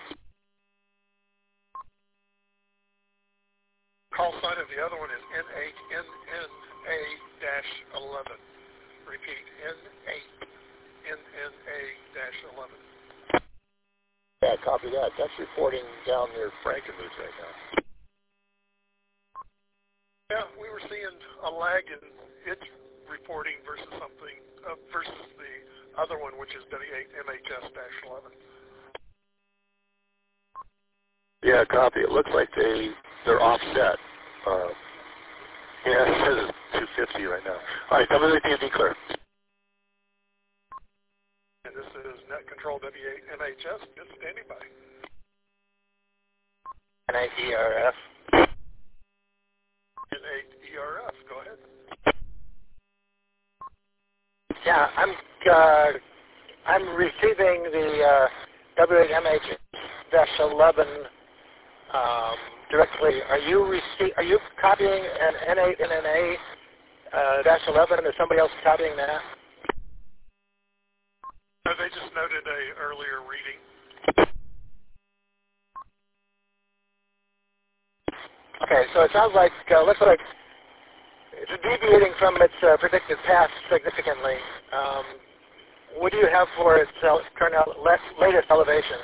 Call sign of the other one is N eight N N A eleven. Repeat, N eight N N A eleven. Yeah, copy that. That's reporting down near Frankenmuth right now. Yeah, we were seeing a lag in its reporting versus something, uh, versus the other one, which is W eight M H S eleven. Yeah, copy. It looks like they, they're offset. Uh, yeah, it says it's two fifty right now. All right, W eight D O D clear. And this is Net Control W eight M H S, just standing by. N eight E R F. N eight E R F, go ahead. Yeah, I'm uh, I'm receiving the uh, W eight M H eleven um, directly. Are you rece- Are you copying an N eight N N A uh, dash eleven, or is somebody else copying that? No, they just noted a earlier reading. Okay, so it sounds like uh, looks like it's deviating from its uh, predicted path significantly. Um, what do you have for its uh, current ele- latest elevation?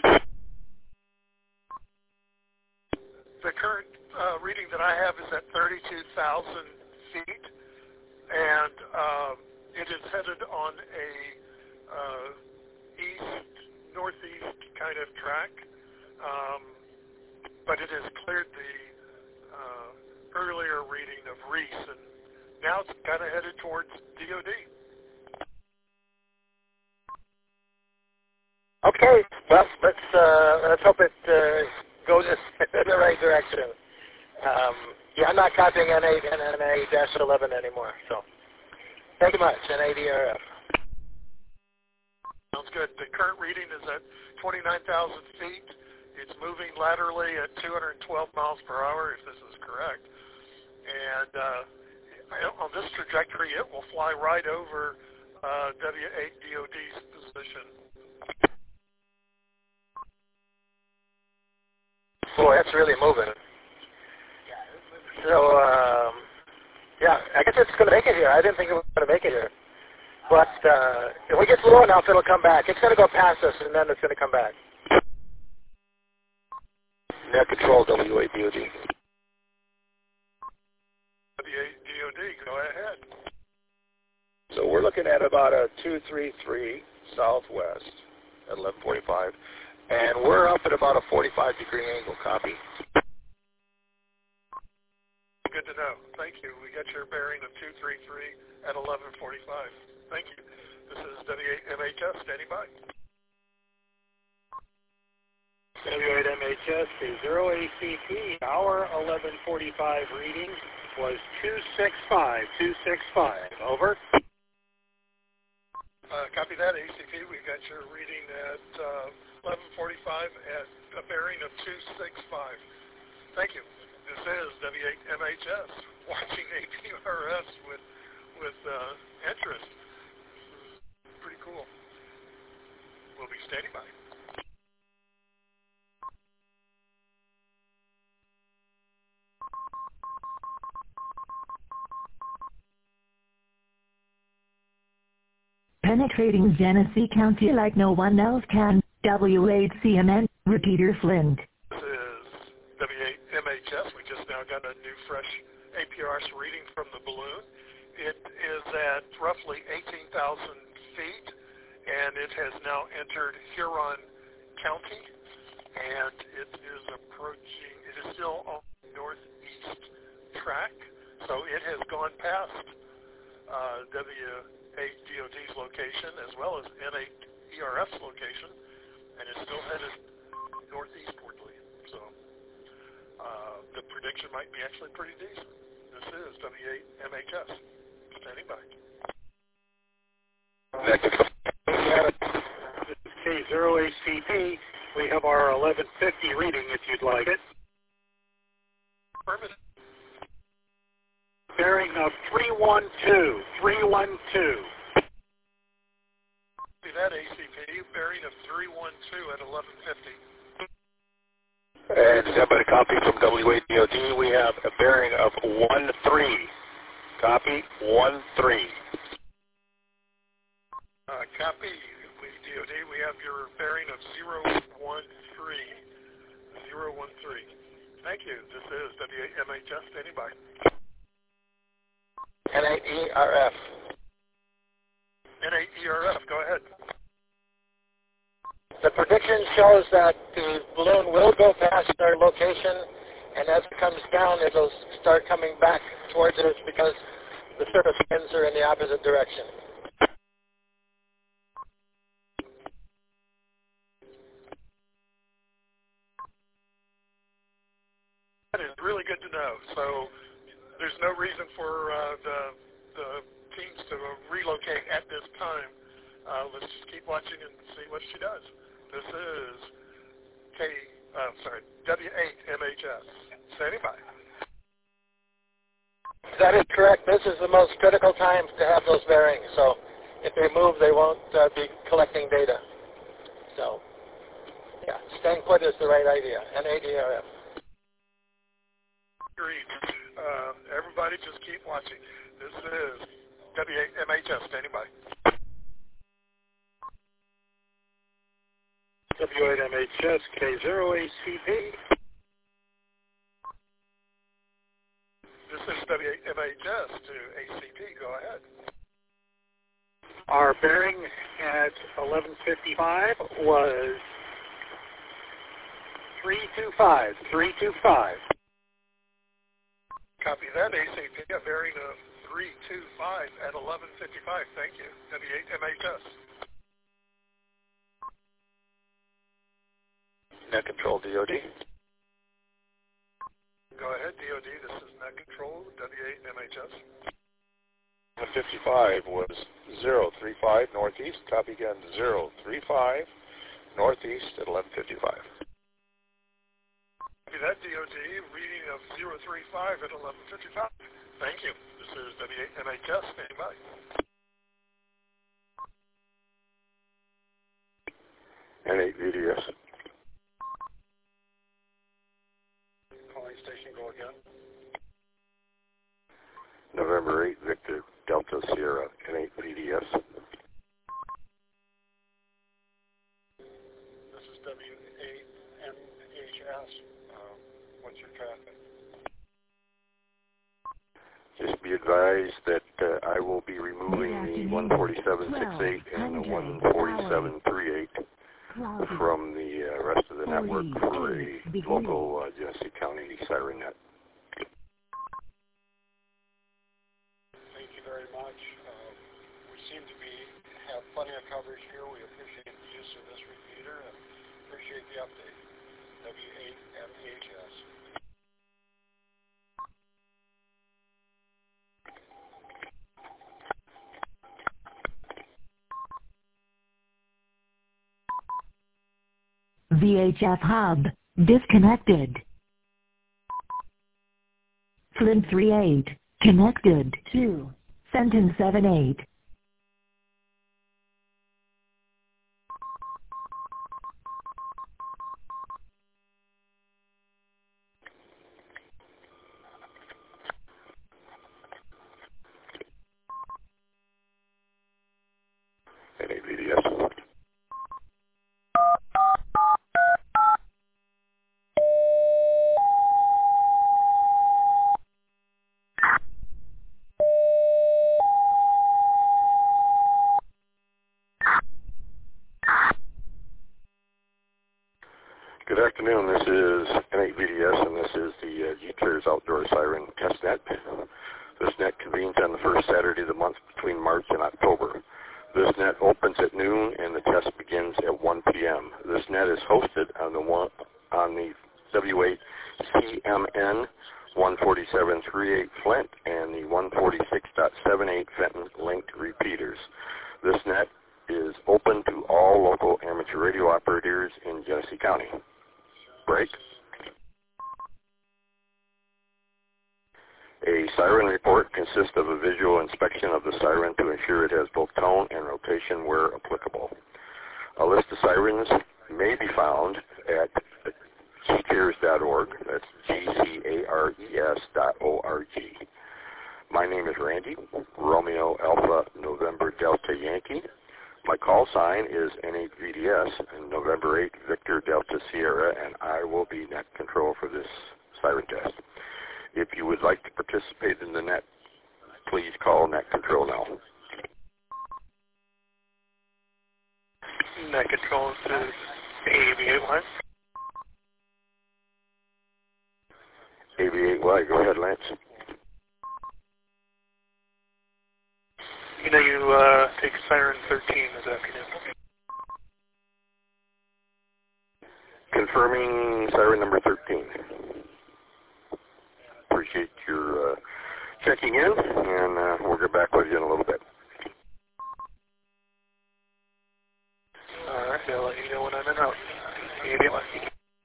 The current uh, reading that I have is at thirty-two thousand feet, and uh, it is headed on a uh, east, northeast kind of track, um, but it has cleared the uh, earlier reading of Reese, and now it's kind of headed towards D O D. Okay, well, let's uh, let's hope it uh, goes in the right direction. Um, yeah, I'm not copying N eight and N A eleven anymore, so thank you much, N A D R F. Sounds good. The current reading is at twenty-nine thousand feet. It's moving laterally at two hundred twelve miles per hour, if this is correct. And uh, on this trajectory, it will fly right over uh, W eight D O D's position. Boy, that's really moving. So, um, yeah, I guess it's going to make it here. I didn't think it was going to make it here. But uh, if we get low enough, it'll come back. It's going to go past us, and then it's going to come back. Net control, W eight D O D. W eight D O D, go ahead. So we're looking at about a two three three southwest at eleven forty-five. And we're up at about a forty-five degree angle. Copy. Good to know. Thank you. We got your bearing of two three three at eleven forty-five. Thank you. This is W eight M H S standing by. W eight M H S to zero A C P. Our eleven forty-five reading was two six five, two six five. Over. Uh, copy that, A C P. We got your reading at uh, eleven forty-five at a bearing of two six five. Thank you. This is W eight M H S watching A D R S with with uh, interest. This is pretty cool. We'll be standing by. Penetrating Genesee County like no one else can. W eight C M N, Repeater Flint. This is W eight M H S. We just now got a new fresh A P R S reading from the balloon. It is at roughly eighteen thousand feet, and it has now entered Huron County, and it is approaching, it is still on the northeast track, so it has gone past uh, W eight D O D's location as well as N eight E R F's location, and is still headed northeastwardly. So uh, the prediction might be actually pretty decent. This is W eight M H S. Standing by. This is K zero A C P. We have our eleven fifty reading if you'd like it. Affirmative. Bearing of three one two, three one two. See that, A C P, bearing of three one two at eleven fifty. And somebody copy from W eight D O D. We have a bearing of one three. Copy, one three. Uh, copy, we D O D. We have your bearing of zero one three. zero one three. Thank you. This is W eight M H S. Standing by. N eight E R F. N eight E R F, go ahead. The prediction shows that the balloon will go past our location, and as it comes down, it'll start coming back towards us because the surface winds are in the opposite direction. That is really good to know. So there's no reason for uh, the, the teams to relocate at this time. Uh, let's just keep watching and see what she does. This is K, uh, sorry, W eight M H S. Standing by. That is correct. This is the most critical time to have those bearings. So if they move, they won't uh, be collecting data. So, yeah, staying put is the right idea. N A D R F. Agreed. Uh, everybody just keep watching. This is W eight M H S. Standing by. W eight M H S, K zero A C P. This is W eight M H S to A C P. Go ahead. Our bearing at eleven fifty-five was three two five, three two five. Copy that, A C P. A bearing of three two five at eleven fifty-five. Thank you. W eight M H S. Net Control, D O D. Go ahead, D O D. This is Net Control, W eight M H S. eleven fifty-five was zero three five northeast. Copy again, zero three five northeast at eleven fifty-five. Copy that, D O D. Reading of zero three five at eleven fifty-five. Thank you. This is W eight M H S. Standing by. N eight V D S. Calling station, go again. November eighth, Victor Delta Sierra, N eight V D S. This is W eight M H S. Um, what's your traffic? Just be advised that uh, I will be removing the one forty-seven sixty-eight and the one forty-seven thirty-eight from the uh, rest of the network for a local uh, Genesee County siren net. Thank you very much. Uh, we seem to be have plenty of coverage here. We appreciate the use of this repeater and appreciate the update. W eight M H S. V H F hub disconnected. Flint three eight connected to Fenton seven eight. N eight V D S. Good afternoon, this is N eight V D S and this is the uh, G-Clears Outdoor Siren Test Net. This net convenes on the first Saturday of the month between March and October. This net opens at noon and the test begins at one p m This net is hosted on the one, on the W eight C M N one forty-seven thirty-eight Flint and the one forty-six point seven eight Fenton linked repeaters. This net is open to all local amateur radio operators in Genesee County. Break. A siren report consists of a visual inspection of the siren to ensure it has both tone and rotation where applicable. A list of sirens may be found at G Clears dot org. That's G C A R E S dot O R G. My name is Randy, Romeo Alpha November Delta Yankee. My call sign is N eight V D S and November eighth Victor Delta Sierra, and I will be net control for this siren test. If you would like to participate in the net, please call net control now. Net control to A V eight Y. A V eight Y, go ahead, Lance. You know you uh, take Siren thirteen this afternoon. Confirming siren number thirteen. Appreciate your uh, checking in, and uh, we'll get back with you in a little bit. All right, I'll let you know when I'm in out. A V eight Y.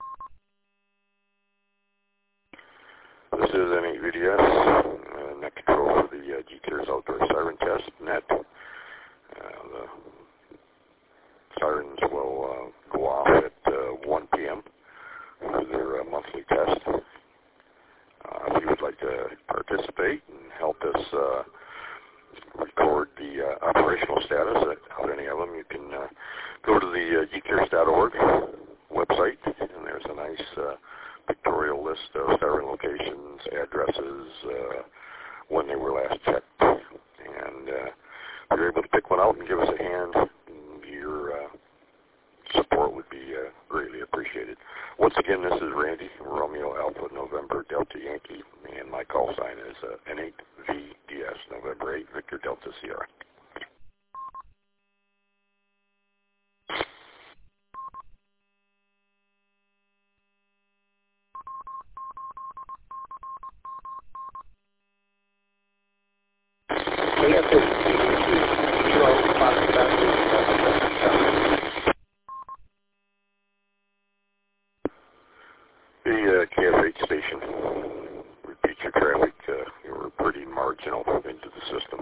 This is N eight V D S, uh, net control for the uh, G-Clears Outdoor Siren Test net. Uh, the sirens will uh, go off at uh, one p m for their uh, monthly test. Uh, if you would like to participate and help us uh, record the uh, operational status of any of them, you can uh, go to the uh, G Clears dot org website, and there's a nice uh, pictorial list of siren locations, addresses, uh, when they were last checked. And uh, if you're able to pick one out and give us a hand, your uh, support would be uh, greatly appreciated. Once again, this is Randy, Romeo Alpha November Delta Yankee, and my call sign is uh, N eight V D S. November eight, Victor Delta Sierra. The uh, K F H station, repeat your traffic, uh, you were pretty marginal into the system.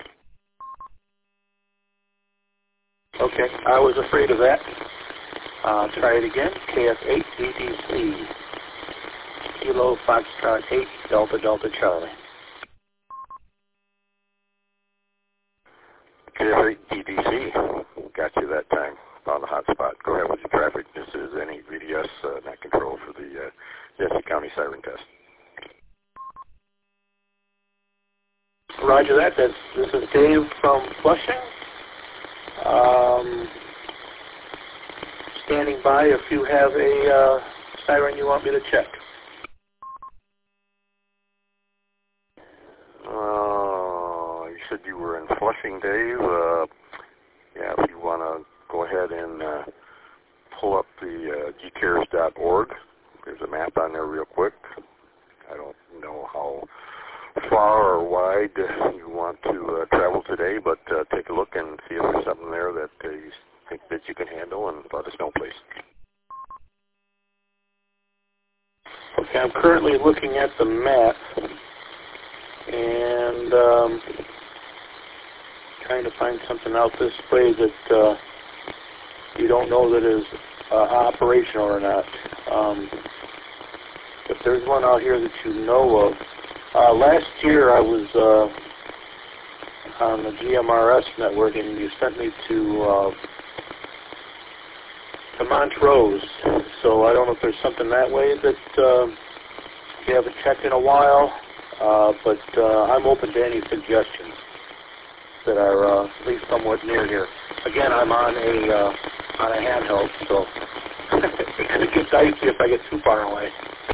Okay, I was afraid of that. Uh, try it again, K F eight D D C, Kilo Foxtrot eight, Delta Delta Charlie. K F eight D D C, got you that time. On the hot spot. Go ahead with your traffic. This is N eight V D S, uh, net control for the uh, Genesee County siren test. Roger that. That's, this is Dave from Flushing. Um, standing by if you have a uh, siren you want me to check. Uh, you said you were in Flushing, Dave. Uh, yeah, if you want to go ahead and uh, pull up the uh, G cares dot org. There's a map on there real quick. I don't know how far or wide you want to uh, travel today, but uh, take a look and see if there's something there that uh, you think that you can handle, and let us know, please. Okay, I'm currently looking at the map and um, trying to find something out this way that uh, you don't know that is uh, operational or not. Um, if there's one out here that you know of. Uh, last year I was uh, on the G M R S network, and you sent me to uh, to Montrose. So I don't know if there's something that way that uh, you haven't checked in a while, uh, but uh, I'm open to any suggestions that are uh, at least somewhat near here. Again, I'm on a uh, on a handheld, so it's going to get dicey if I get too far away.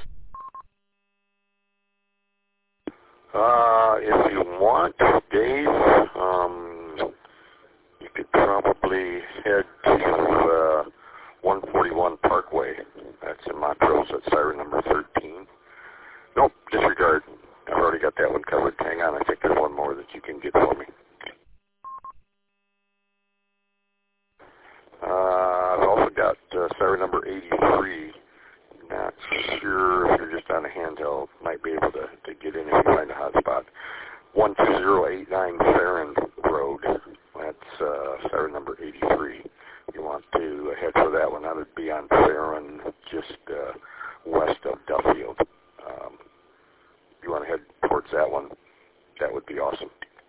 Uh, if you want, Dave, um, you could probably head to uh, one forty-one Parkway. That's in Montrose. That's siren number thirteen. Nope, disregard. I've already got that one covered. Hang on, I think there's one more that you can get for me. Uh, I've also got uh, siren number eighty-three. Not sure if you're just on a handheld. Might be able to, to get in if you find a hotspot. one two zero eight nine Farron Road. That's uh, siren number eighty-three. If you want to head for that one, that would be on Farron, just uh, west of Duffield. Um, if you want to head towards that one, that would be awesome.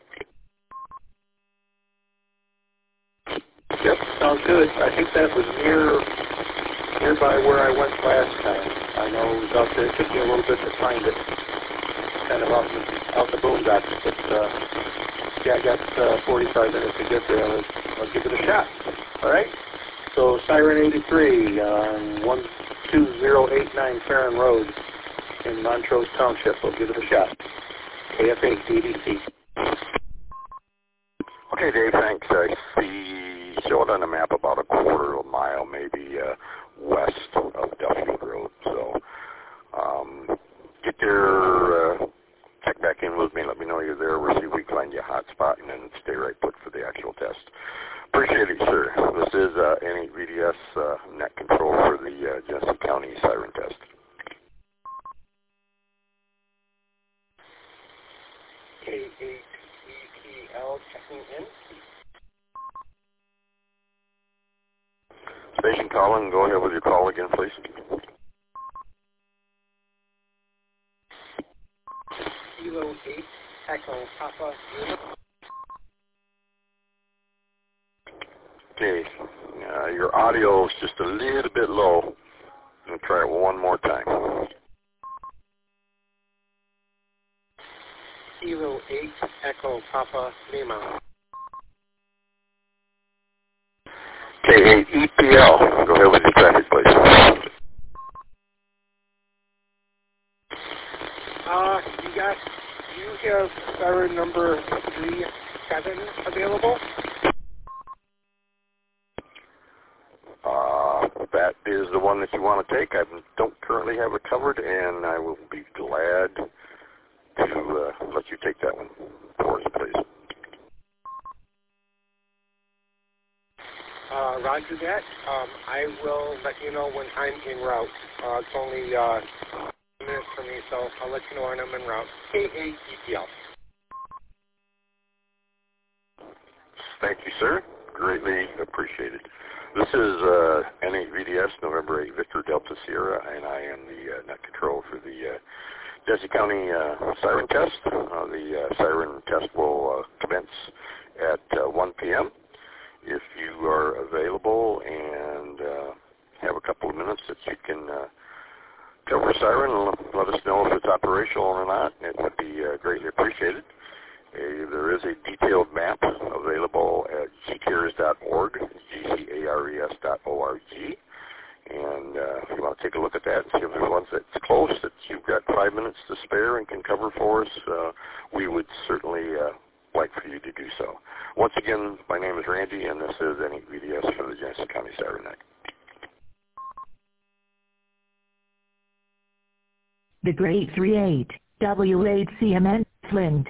Yep, sounds good. I think that was near nearby where I went last time. I know it was out there. It took me a little bit to find it, kind of out in the, out the boondocks. But uh, yeah, I got uh, forty-five minutes to get there. I'll, I'll give it a shot. All right. So siren eighty-three on one two zero eight nine Farron Road in Montrose Township. We'll give it a shot. K F eight D D C. Okay, Dave. Thanks. I see. Show it on the map about a quarter of a mile, maybe uh, west of Duffield Road. So um, get there, uh, check back in with me, let me know you're there. We'll see if we can find you a hot spot, and then stay right put for the actual test. Appreciate it, sir. This is uh, N eight V D S uh, net control for the uh, Genesee County siren test. K eight E P L checking in. Station calling, go ahead with your call again, please. Kilo eight, Echo Papa. Okay, uh, your audio is just a little bit low. I'm going to try it one more time. Kilo eight, Echo Papa Lima. K eight E P L, go ahead with your traffic, please. Uh, you got you have siren number three seven available? Uh, that is the one that you want to take. I don't currently have it covered, and I will be glad to uh, let you take that one for us, please. Uh, roger that. Um, I will let you know when I'm en route. Uh, it's only uh, minutes for me, so I'll let you know when I'm en route. K A E T L. Thank you, sir. Greatly appreciated. This is uh, N eight V D S, November eighth, Victor Delta Sierra, and I am the uh, net control for the uh, Genesee County uh, siren test. Uh, the uh, siren test will uh, commence at uh, one p m If you are available and uh, have a couple of minutes that you can uh, cover siren and let us know if it's operational or not, it would be uh, greatly appreciated. Uh, there is a detailed map available at g cares dot org, G C A R E S dot O R G. And uh, if you want to take a look at that and see if there's ones that's close that you've got five minutes to spare and can cover for us, uh, we would certainly uh, like for you to do so. Once again, my name is Randy, and this is N eight V D S for the Genesee County Siren Net. The Great three eight, W eight C M N, Flint.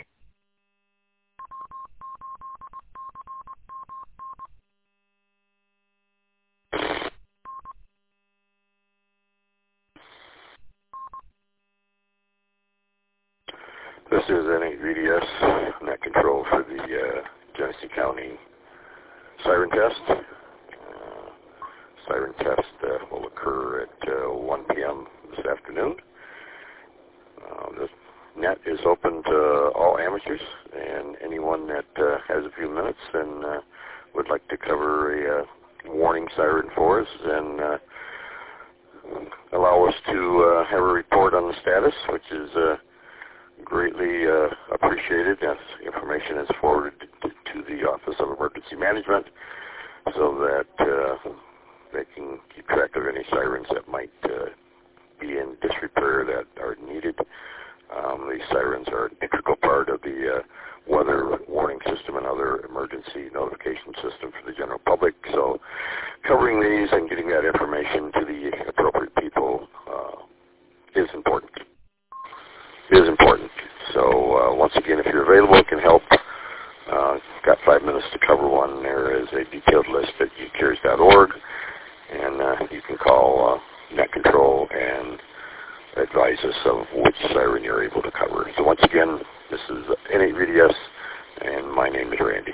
This is N eight V D S, net control for the uh, Genesee County siren test. Uh, siren test uh, will occur at uh, one p m this afternoon. Uh, the net is open to all amateurs, and anyone that uh, has a few minutes and uh, would like to cover a uh, warning siren for us and uh, allow us to uh, have a report on the status, which is uh, greatly uh, appreciated as information is forwarded to, to the Office of Emergency Management so that uh, they can keep track of any sirens that might uh, be in disrepair that are needed. Um, these sirens are an integral part of the uh, weather warning system and other emergency notification system for the general public. So covering these and getting that information to the appropriate people uh, is important. is important. So uh, once again, if you're available, it can help. Uh, got five minutes to cover one. There is a detailed list at g cares dot org, and uh, you can call uh, Net Control and advise us of which siren you're able to cover. So once again, this is N eight V D S, and my name is Randy.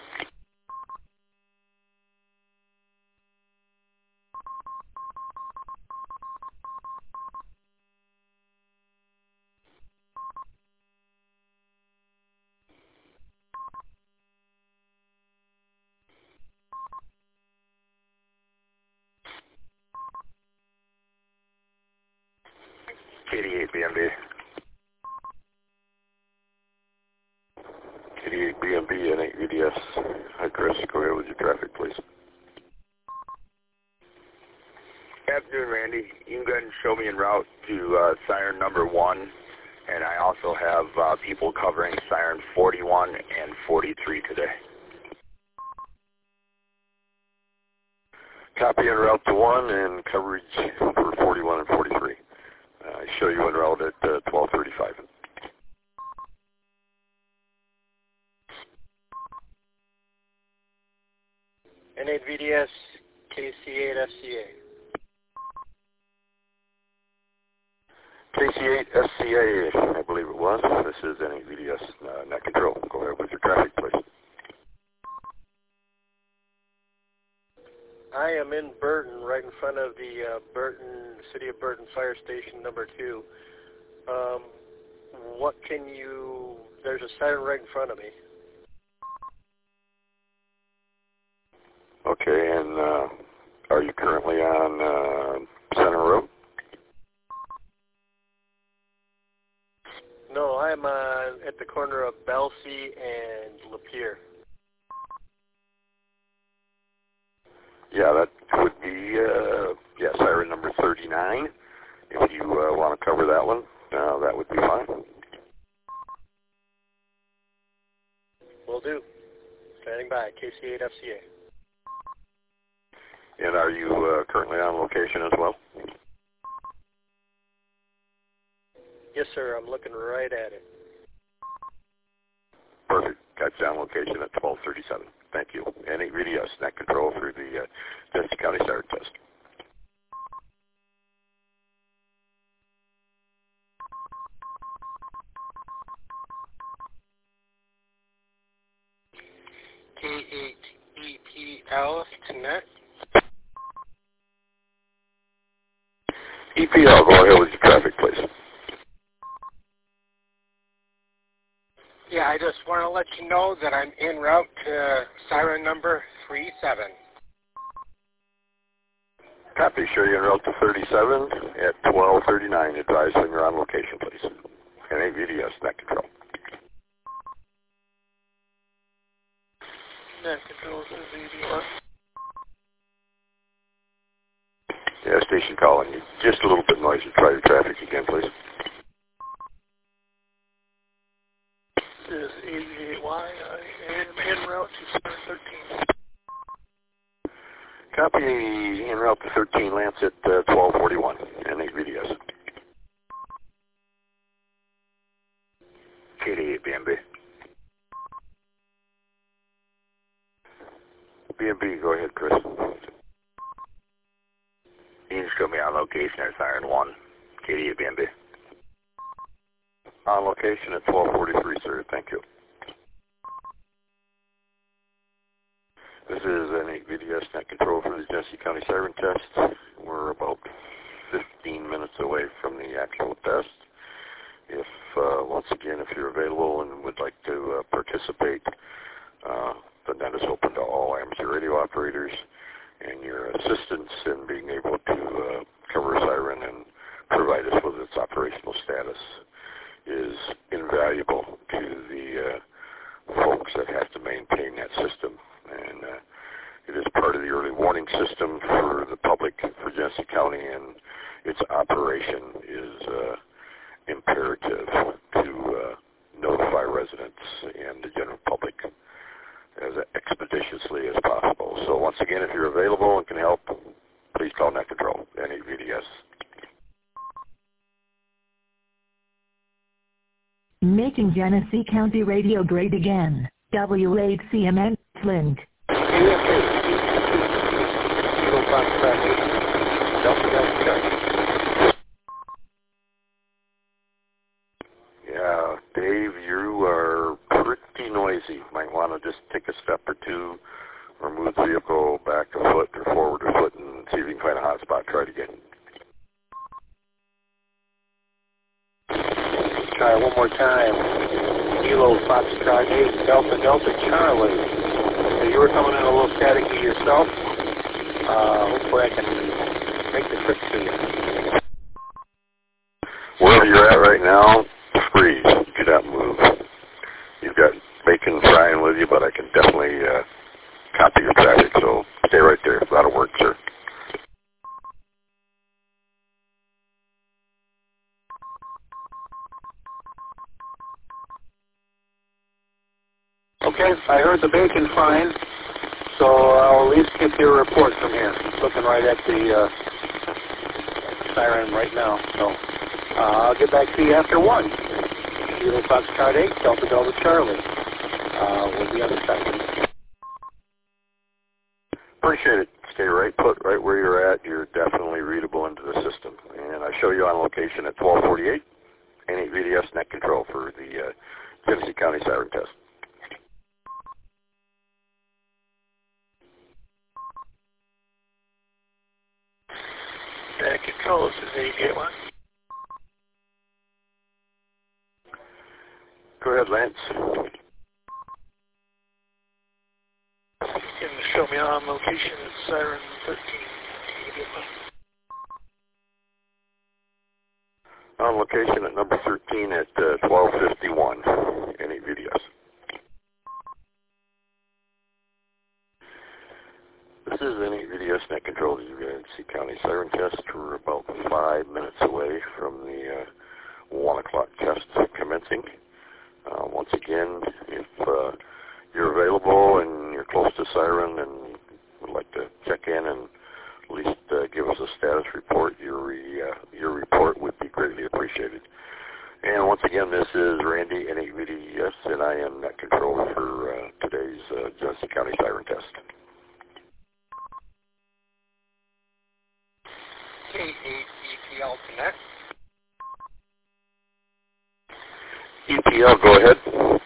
K D eight B M B. K D eight B M B and eight V D S. Hi, Chris. Go ahead with your traffic, please. Afternoon, Randy. You can go ahead and show me en route to uh, siren number one, and I also have uh, people covering siren forty-one and forty-three today. Copy en route to one and coverage for forty-one and forty-three. I uh, show you en route at uh, twelve thirty-five. N eight V D S, K C eight F C A. K C eight F C A, I believe it was. This is N eight V D S, uh, Net Control. Go ahead with your traffic, please. I am in Burton, right in front of the uh, Burton, City of Burton Fire Station number two. Um, what can you, there's a siren right in front of me. Okay, and uh, are you currently on uh, Center Road? No, I'm uh, at the corner of Belsey and Lapeer. Yeah, that would be, uh, yeah, siren number thirty-nine. If you uh, want to cover that one, uh, that would be fine. Will do. Standing by, K C eight F C A. And are you uh, currently on location as well? Yes, sir. I'm looking right at it. Perfect. Got you on location at twelve thirty-seven. Thank you. N eight V D S, net control through the uh, Genesee County Siren Test. K eight E P L to net. E P L, go ahead with your traffic, please. Yeah, I just want to let you know that I'm en route to siren number three seven. Copy. Show you en route to thirty-seven at twelve thirty-nine. Advise when you're on location, please. N eight V D S, net control. Net control to V D S. Yeah, station calling you. Just a little bit noisy. Try your traffic again, please. This is eighty-eight Y. I am en route to Siren thirteen. Copy. En route to thirteen. Lance at uh, twelve forty-one. N eight V D S. K D eight B M B. B M B, go ahead, Chris. You can show me on location at Siren one. K D eight B M B. On location at twelve forty-three, sir. Thank you. This is N eight V D S net control for the Genesee County Siren Test. We're about fifteen minutes away from the actual test. If, uh, once again, if you're available and would like to uh, participate, uh, the net is open to all amateur radio operators, and your assistance in being able to uh, cover a siren and provide us with its operational status is invaluable to the uh, folks that have to maintain that system. And uh, it is part of the early warning system for the public for Genesee County, and its operation is uh, imperative to uh, notify residents and the general public as expeditiously as possible. So once again, if you're available and can help, please call Net Control, N eight V D S. Making Genesee County Radio great again. W eight C M N, Flint. Yeah, Dave, you are pretty noisy. Might want to just take a step or two, or move the vehicle back a foot or forward a foot and see if you can find a hot spot. Try it again. Try one more time. Kilo Foxtrot eight, Delta Delta Charlie. So you were coming in a little staticky yourself. Uh, hopefully I can make the trip to you. Wherever you're at right now, freeze. Do not move. You've got bacon frying with you, but I can definitely uh, copy your traffic, so stay right there. That'll work, sir. Okay, I heard the bacon frying, so I'll at least get your report from here. Looking right at the uh, siren right now, so uh, I'll get back to you after one. Kilo Foxtrot eight, Delta Delta Charlie, uh, with the other side. Appreciate it. Stay right put, right where you're at. You're definitely readable into the system. And I show you on location at twelve forty-eight, N eight V D S net control for the uh, Genesee County Siren Test. Net control, this is eighty-eight Y. Go ahead, Lance. Can you show me on location at Siren thirteen? On location at number thirteen at uh, twelve fifty-one, N eight V D S. This is N eight V D S net control of the Genesee County Siren Test. We're about five minutes away from the uh, one o'clock test commencing. Uh, once again, if uh, Randy, N eight V D S, and I am Net Controller for uh, today's uh, Genesee County Siren Test. K eight E P L Connect. E P L, go ahead.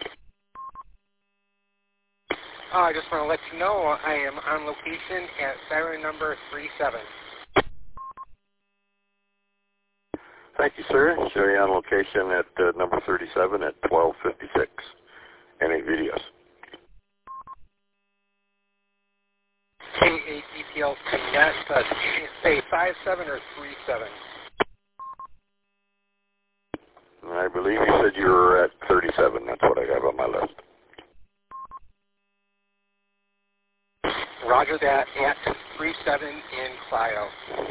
Uh, I just want to let you know I am on location at siren number three seven. Thank you, sir. Show you on location at uh, number thirty-seven at twelve fifty-six, N eight V D S. K eight E P L Connect, uh, say five seven or three seven? I believe you said you were at thirty-seven. That's what I have on my list. Roger that, at three seven in Clio.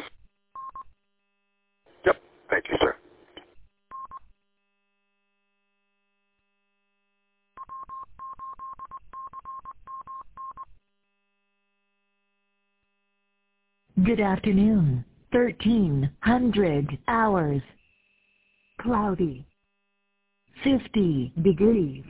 Yep, thank you, sir. Good afternoon. thirteen hundred hours. Cloudy. fifty degrees.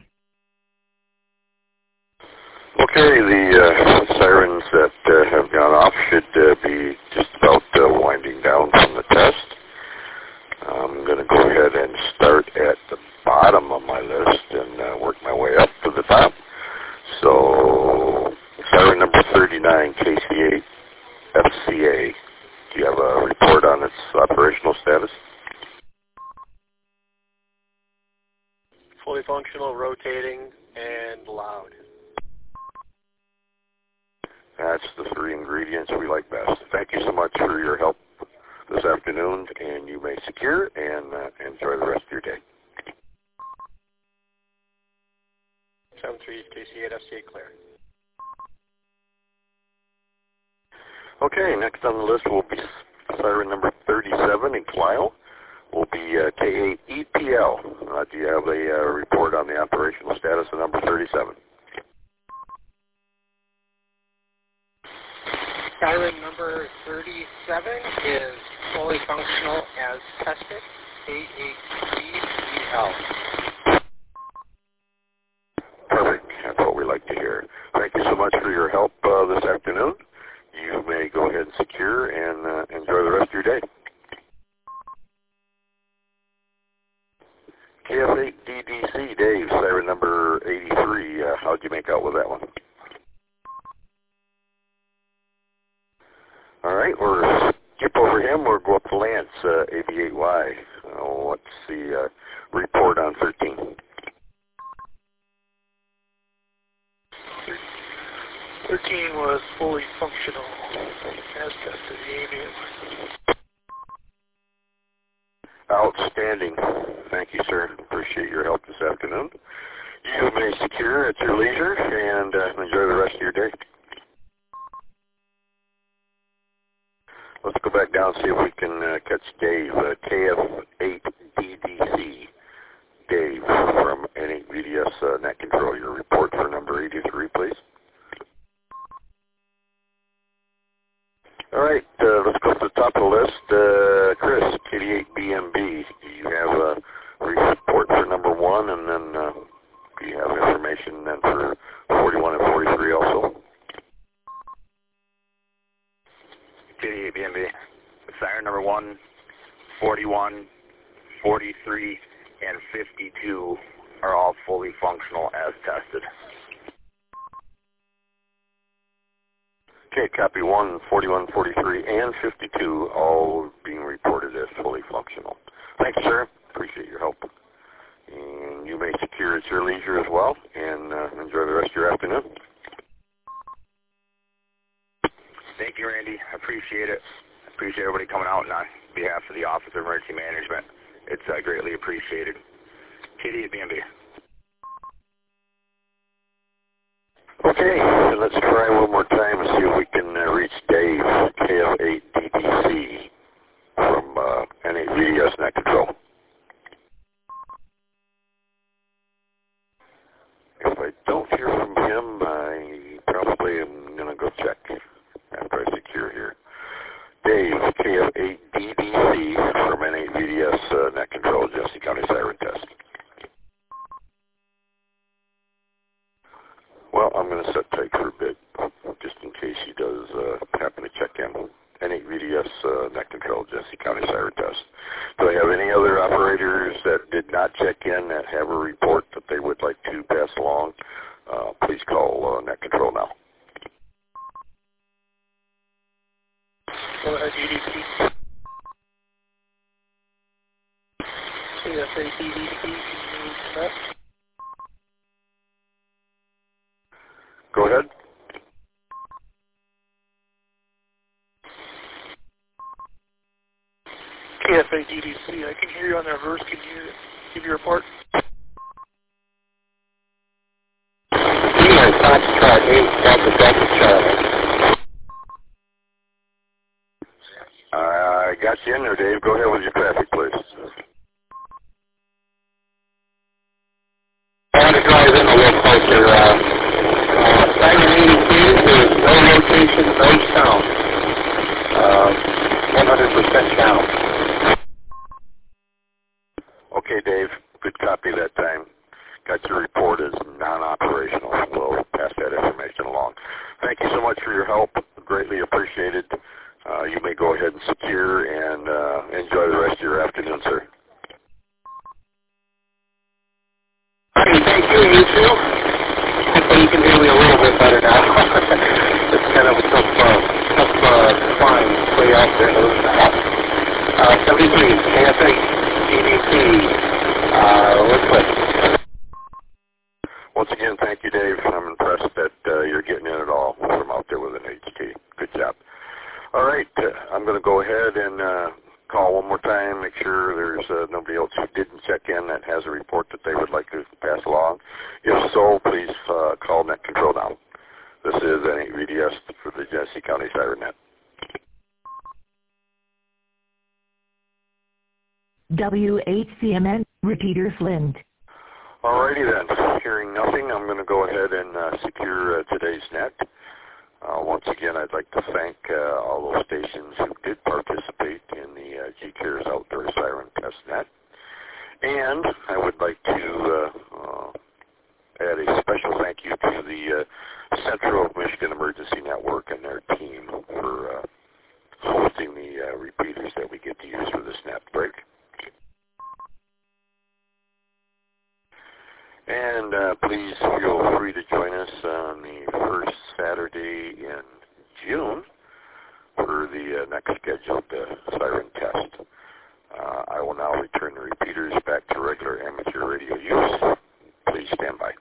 Okay, the uh, sirens that uh, have gone off should uh, be just about uh, winding down from the test. I'm going to go ahead and start at the bottom of my list and uh, work my way up to the top. So, siren number thirty-nine, K C eight F C A. Do you have a report on its operational status? Fully functional, rotating, and loud. That's the three ingredients we like best. Thank you so much for your help this afternoon, and you may secure and uh, enjoy the rest of your day. seven three K C eight F C A clear. Okay, next on the list will be siren number thirty-seven in Clio. Will be uh, K eight E P L. Uh, do you have a uh, report on the operational status of number thirty-seven? Siren number thirty-seven is fully functional as tested, K eight E P L. Perfect. That's what we like to hear. Thank you so much for your help uh, this afternoon. You may go ahead and secure and uh, enjoy the rest of your day. K F eight D D C, Dave, siren number eighty-three. Uh, how'd you make out with that one? All right, we'll skip over him. We'll go up to Lance, uh, A B eight Y. Uh, what's the uh, report on thirteen? thirteen was fully functional, as tested the avian. Outstanding. Thank you, sir. Appreciate your help this afternoon. You may secure at your leisure and uh, enjoy the rest of your day. Let's go back down and see if we can uh, catch Dave, uh, K F eight D D C. Dave from N eight V D S uh, Net Control. Your report for number eighty-three, please. All right, uh, let's go to the top of the list. Uh, Chris, K D eight B M B. Do you have a report for number one, and then uh, do you have information then for forty-one and forty-three also? K D eight B M B. Siren number one, forty-one, forty-three, and fifty-two are all fully functional as tested. Okay, copy one, forty-one, forty-three, and fifty-two, all being reported as fully functional. Thanks, sir. Appreciate your help. And you may secure at your leisure as well, and uh, enjoy the rest of your afternoon. Thank you, Randy. I appreciate it. I appreciate everybody coming out on behalf of the Office of Emergency Management. It's uh, greatly appreciated. K D eight B M B. Okay, let's try one more time and see if we can uh, reach Dave, K F eight D D C, from uh, N eight V D S Net Control. If I don't hear from him, I probably am going to go check after I secure here. Dave, K F eight D D C, from N eight V D S uh, Net Control, Genesee County Siren Test. Well, I'm going to set tight for a bit, just in case he does uh, happen to check in. N eight V D S uh, net control, Genesee County Siren Test. Do I have any other operators that did not check in that have a report that they would like to pass along? Uh, please call uh, net control now. Go ahead, E D C. C S A D D C, can you connect? Go ahead. K F A D D C, I can hear you on the reverse. Can you give your report? Foxtrot eight, Delta Delta Charlie. I got you in there, Dave. Go ahead with your traffic, please. I want to drive in a little closer. Uh, uh, Siren eighty-two is no location, no sound. Uh, one hundred percent down. Okay, Dave. Good copy that time. Got your report as non-operational. We'll pass that information along. Thank you so much for your help. Greatly appreciated. Uh, you may go ahead and secure and uh, enjoy the rest of your afternoon, sir. Thank you, you too. Hopefully you can hear me a little bit better now. It's kind of a tough, uh, tough uh, climb way out there. Uh, seventy-three, K F A, D D C, uh, Woodcliff. Once again, thank you, Dave. I'm impressed that uh, you're getting in it all from out there with an H T. Good job. All right, uh, I'm going to go ahead and uh, call one more time, make sure there's uh, nobody else who didn't check in that has a report that they would like to pass along. If so, please uh, call Net Control now. This is N eight V D S for the Genesee County Siren Net. W H C M N, repeater Flint. Alrighty then, hearing nothing, I'm going to go ahead and uh, secure uh, today's net. Uh, once again, I'd like to thank uh, all those stations who did participate in the uh, G CARES Outdoor Siren Test Net. And I would like to uh, uh, add a special thank you to the uh, Central Michigan Emergency Network and their team for uh, hosting the uh, repeaters that we get to use for this net break. And uh, please feel free to join us on the first Saturday in June for the uh, next scheduled uh, siren test. Uh, I will now return the repeaters back to regular amateur radio use. Please stand by.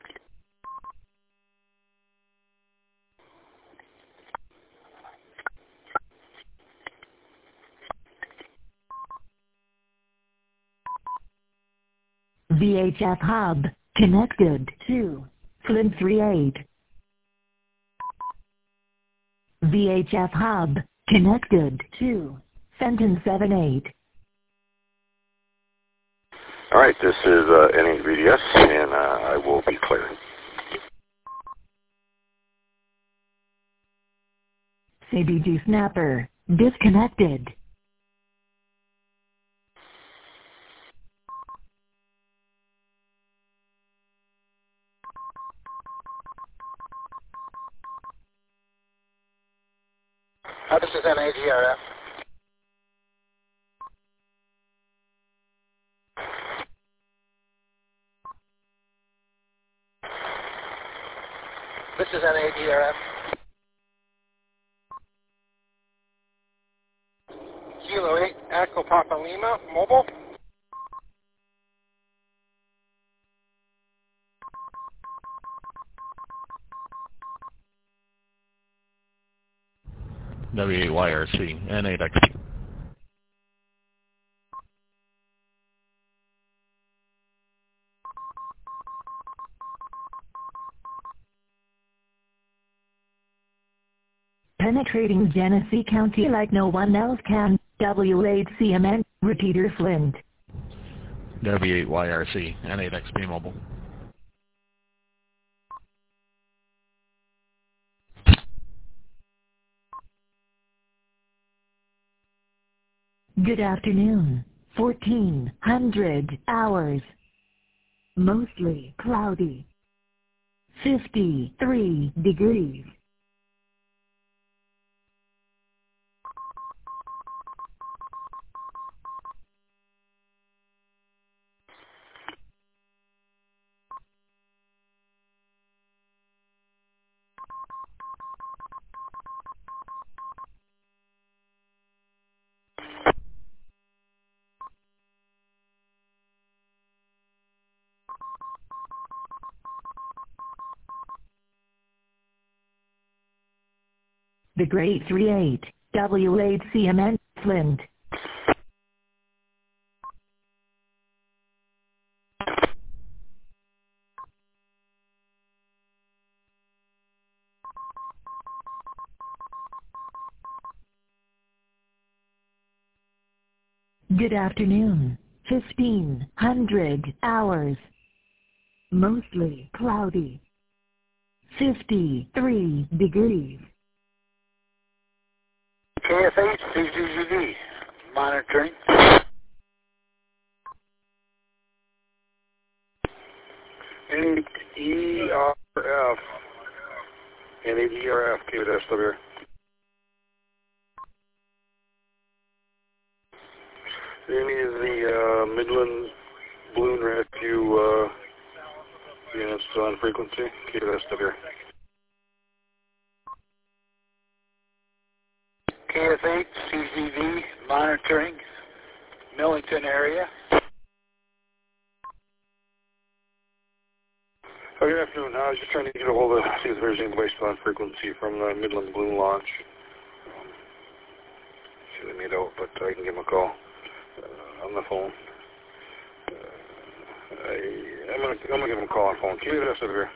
V H F hub connected to Flint three eight. V H F hub connected to Fenton seven eight. All right, this is uh, N eight V D S, and uh, I will be clearing. C B G Snapper disconnected. Uh, this is N A G R F. This is N A G R F. Kilo eight, Echo Papa Lima, mobile. W eight Y R C, N eight X P. Penetrating Genesee County like no one else can. W eight C M N, repeater Flint. W eight Y R C, N eight X P mobile. Good afternoon. fourteen hundred hours. Mostly cloudy. fifty-three degrees. The grade three eight, W eight C M N, Flint. Good afternoon, fifteen hundred hours. Mostly cloudy. fifty-three degrees. K F H C G G V, monitoring. eight E R F and eight E R F, K S W. Any of the uh, Midland Balloon Rescue uh, units on frequency, K S W. K F H C G V, monitoring, Millington area. Oh, good afternoon. I was just trying to get a hold of, see if there's any waste on frequency from the Midland Balloon launch. Um, see they made out, but I can give them a call uh, on the phone. Uh, I, I'm going to I'm gonna give them a call on the phone. Can you leave it over here?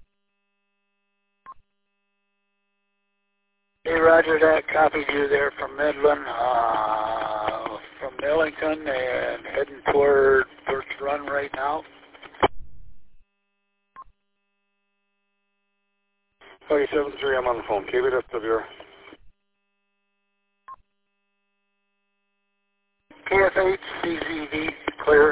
Hey, roger that. Copied you there from Midland, uh, from Millington, and heading toward Birch Run right now. Okay, seven three, I'm on the phone. K B S W R. K F H C Z V, clear.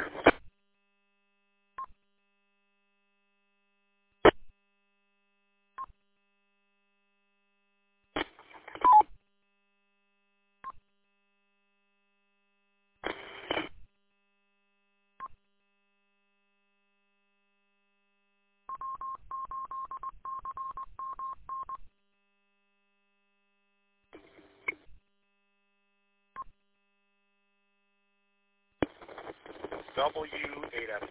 W eight F.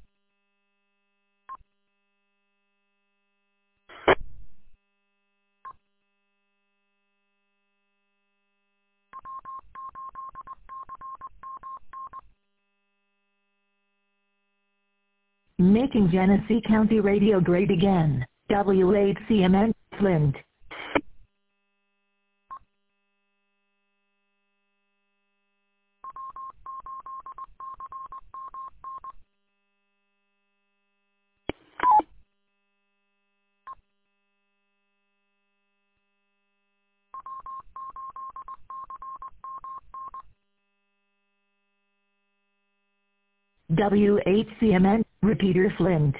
Making Genesee County radio great again, W eight C M N, Flint. W eight C M N, repeater Flint.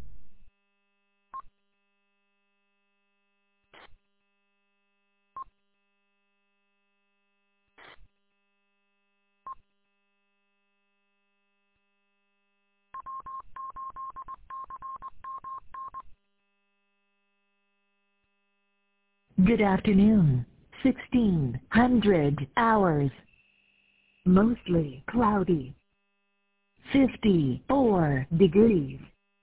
Good afternoon, sixteen hundred hours. Mostly cloudy. fifty-four degrees.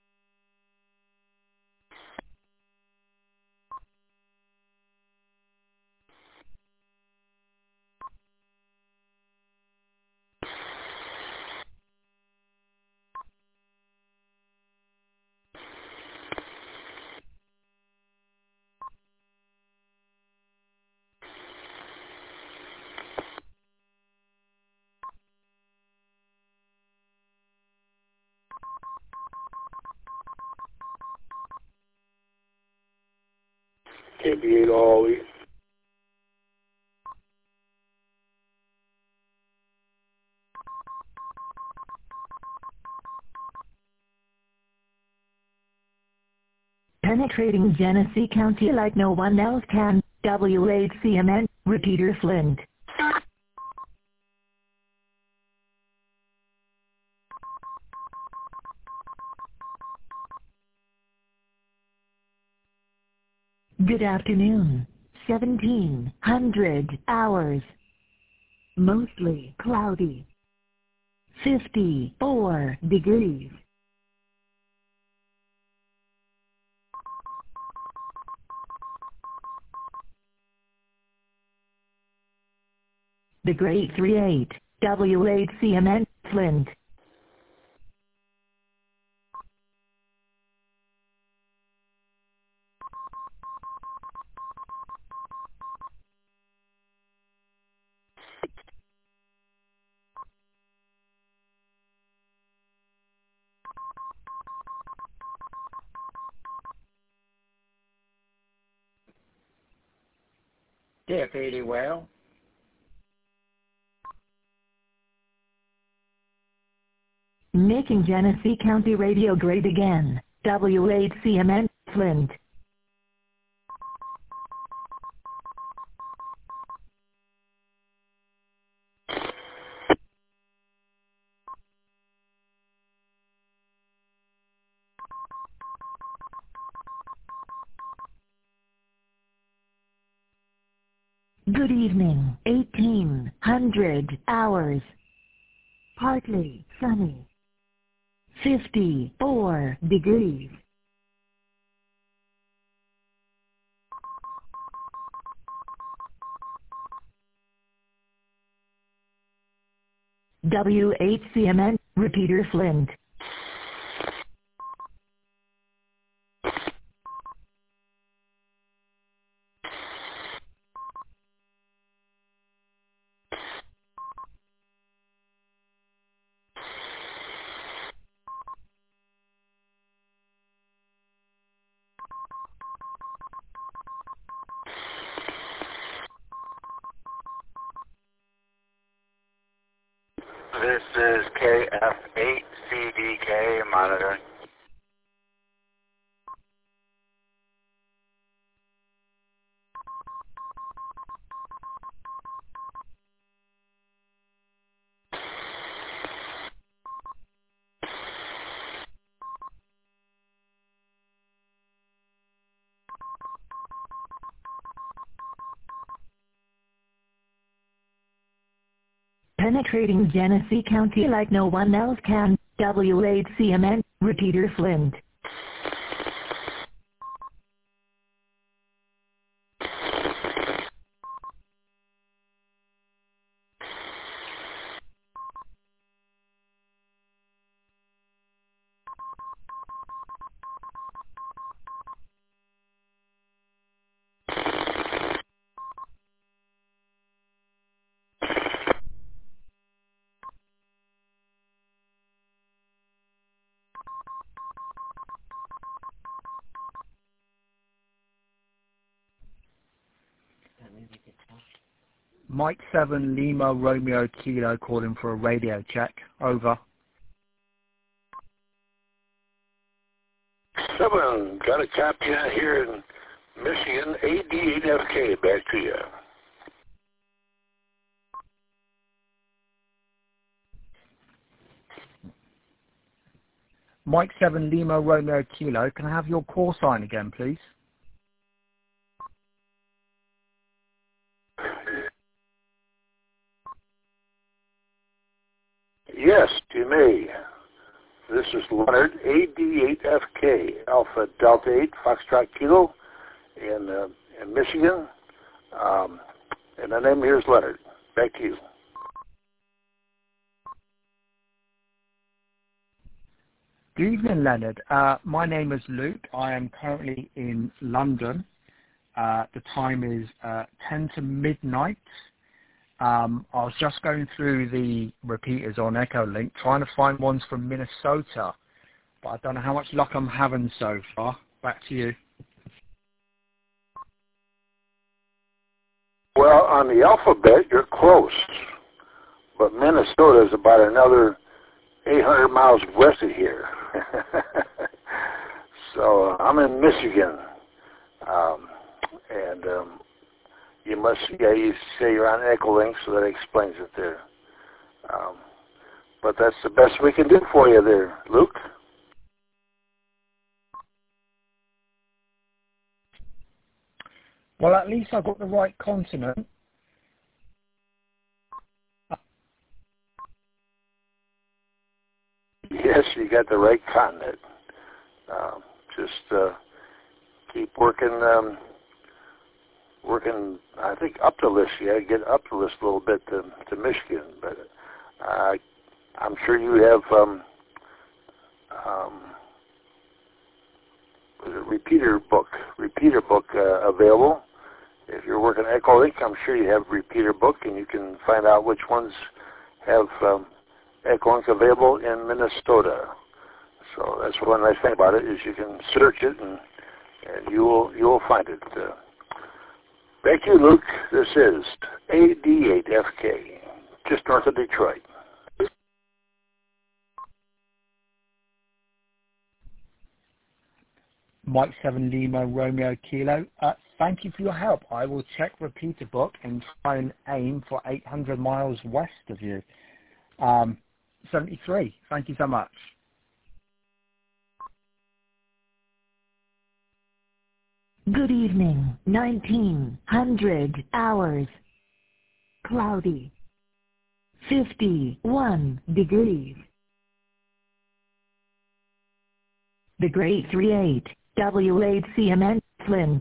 K B eight Ollie. Penetrating Genesee County like no one else can. W H C M N, Repeater Flint. Good afternoon. seventeen hundred hours. Mostly cloudy. fifty-four degrees. The Great three eight, W H C M N, Flint. Deputy Well. Making Genesee County radio great again. W H C M N, Flint. Good evening. eighteen hundred hours. Partly sunny. fifty-four degrees. W H C M N, Repeater Flint. This is K F eight C D K monitoring. Penetrating Genesee County like no one else can. W H C M N, Repeater Flint. Mike seven Lima Romeo Kilo calling for a radio check. Over. Seven, got a copy here in Michigan, A D eight F K, back to you. Mike seven Lima Romeo Kilo, can I have your call sign again, please? Yes, you may. This is Leonard, A D eight F K, Alpha Delta eight, Foxtrot Kilo, in, uh, in Michigan. Um, and the name here is Leonard. Back to you. Good evening, Leonard. Uh, my name is Luke. I am currently in London. Uh, the time is uh, ten to midnight. Um, I was just going through the repeaters on Echolink, trying to find ones from Minnesota, but I don't know how much luck I'm having so far. Back to you. Well, on the alphabet, you're close, but Minnesota is about another eight hundred miles west of here. So uh, I'm in Michigan, um, and um, you must, yeah, you say you're on Echolink, so that explains it there. Um, but that's the best we can do for you there, Luke. Well, at least I got the right continent. Yes, you got the right continent. Um, just uh, keep working, um, working. I think up the list. You got to get up the list a little bit to, to Michigan, but uh, I'm sure you have um, um, a repeater book, repeater book uh, available. If you're working Echolink, I'm sure you have repeater book, and you can find out which ones have um, Echolink available in Minnesota. So that's one nice thing about it is you can search it and, and you will you will find it. Uh, thank you, Luke. This is A D eight F K, just north of Detroit. Mike seven Lima Romeo Kilo. Uh, thank you for your help. I will check repeater book and try and aim for eight hundred miles west of you. Um, seventy-three. Thank you so much. Good evening. nineteen hundred hours. Cloudy. fifty-one degrees. The Great three eight, W eight C M N, Flint.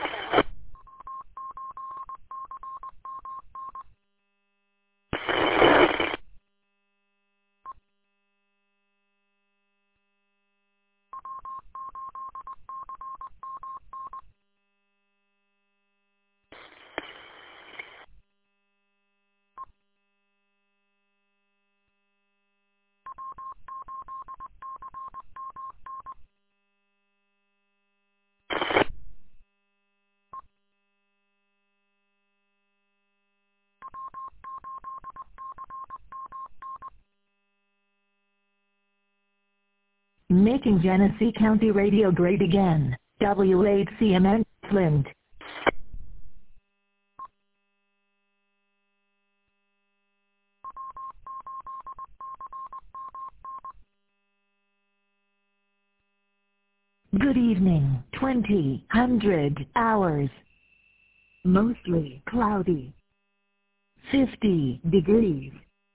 Making Genesee County Radio great again, W eight C M N, Flint. Good evening. twenty hundred hours. Mostly cloudy. fifty degrees.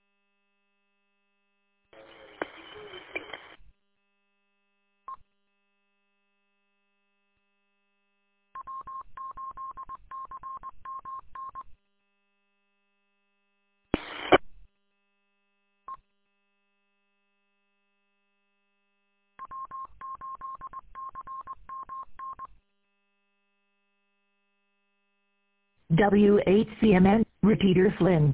W eight C M N, repeater Flint.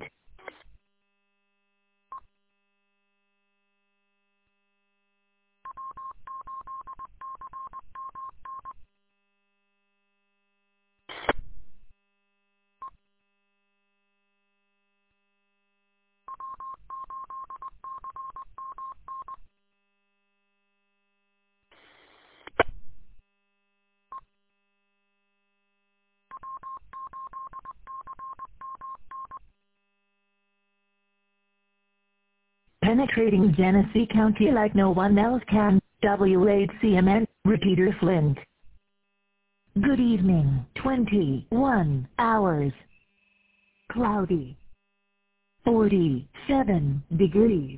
Penetrating Genesee County like no one else can, W eight C M N, repeater Flint. Good evening. twenty-one hours. Cloudy. forty-seven degrees.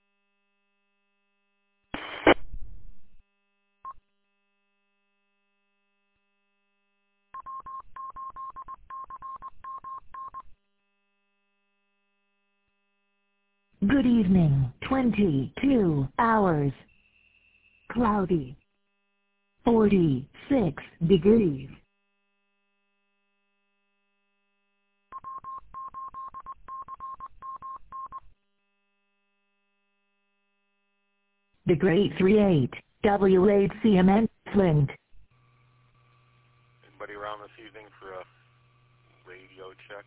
Good evening. twenty-two hours. Cloudy. forty-six degrees. The Great three eight, W eight C M N, Flint. Anybody around this evening for a radio check?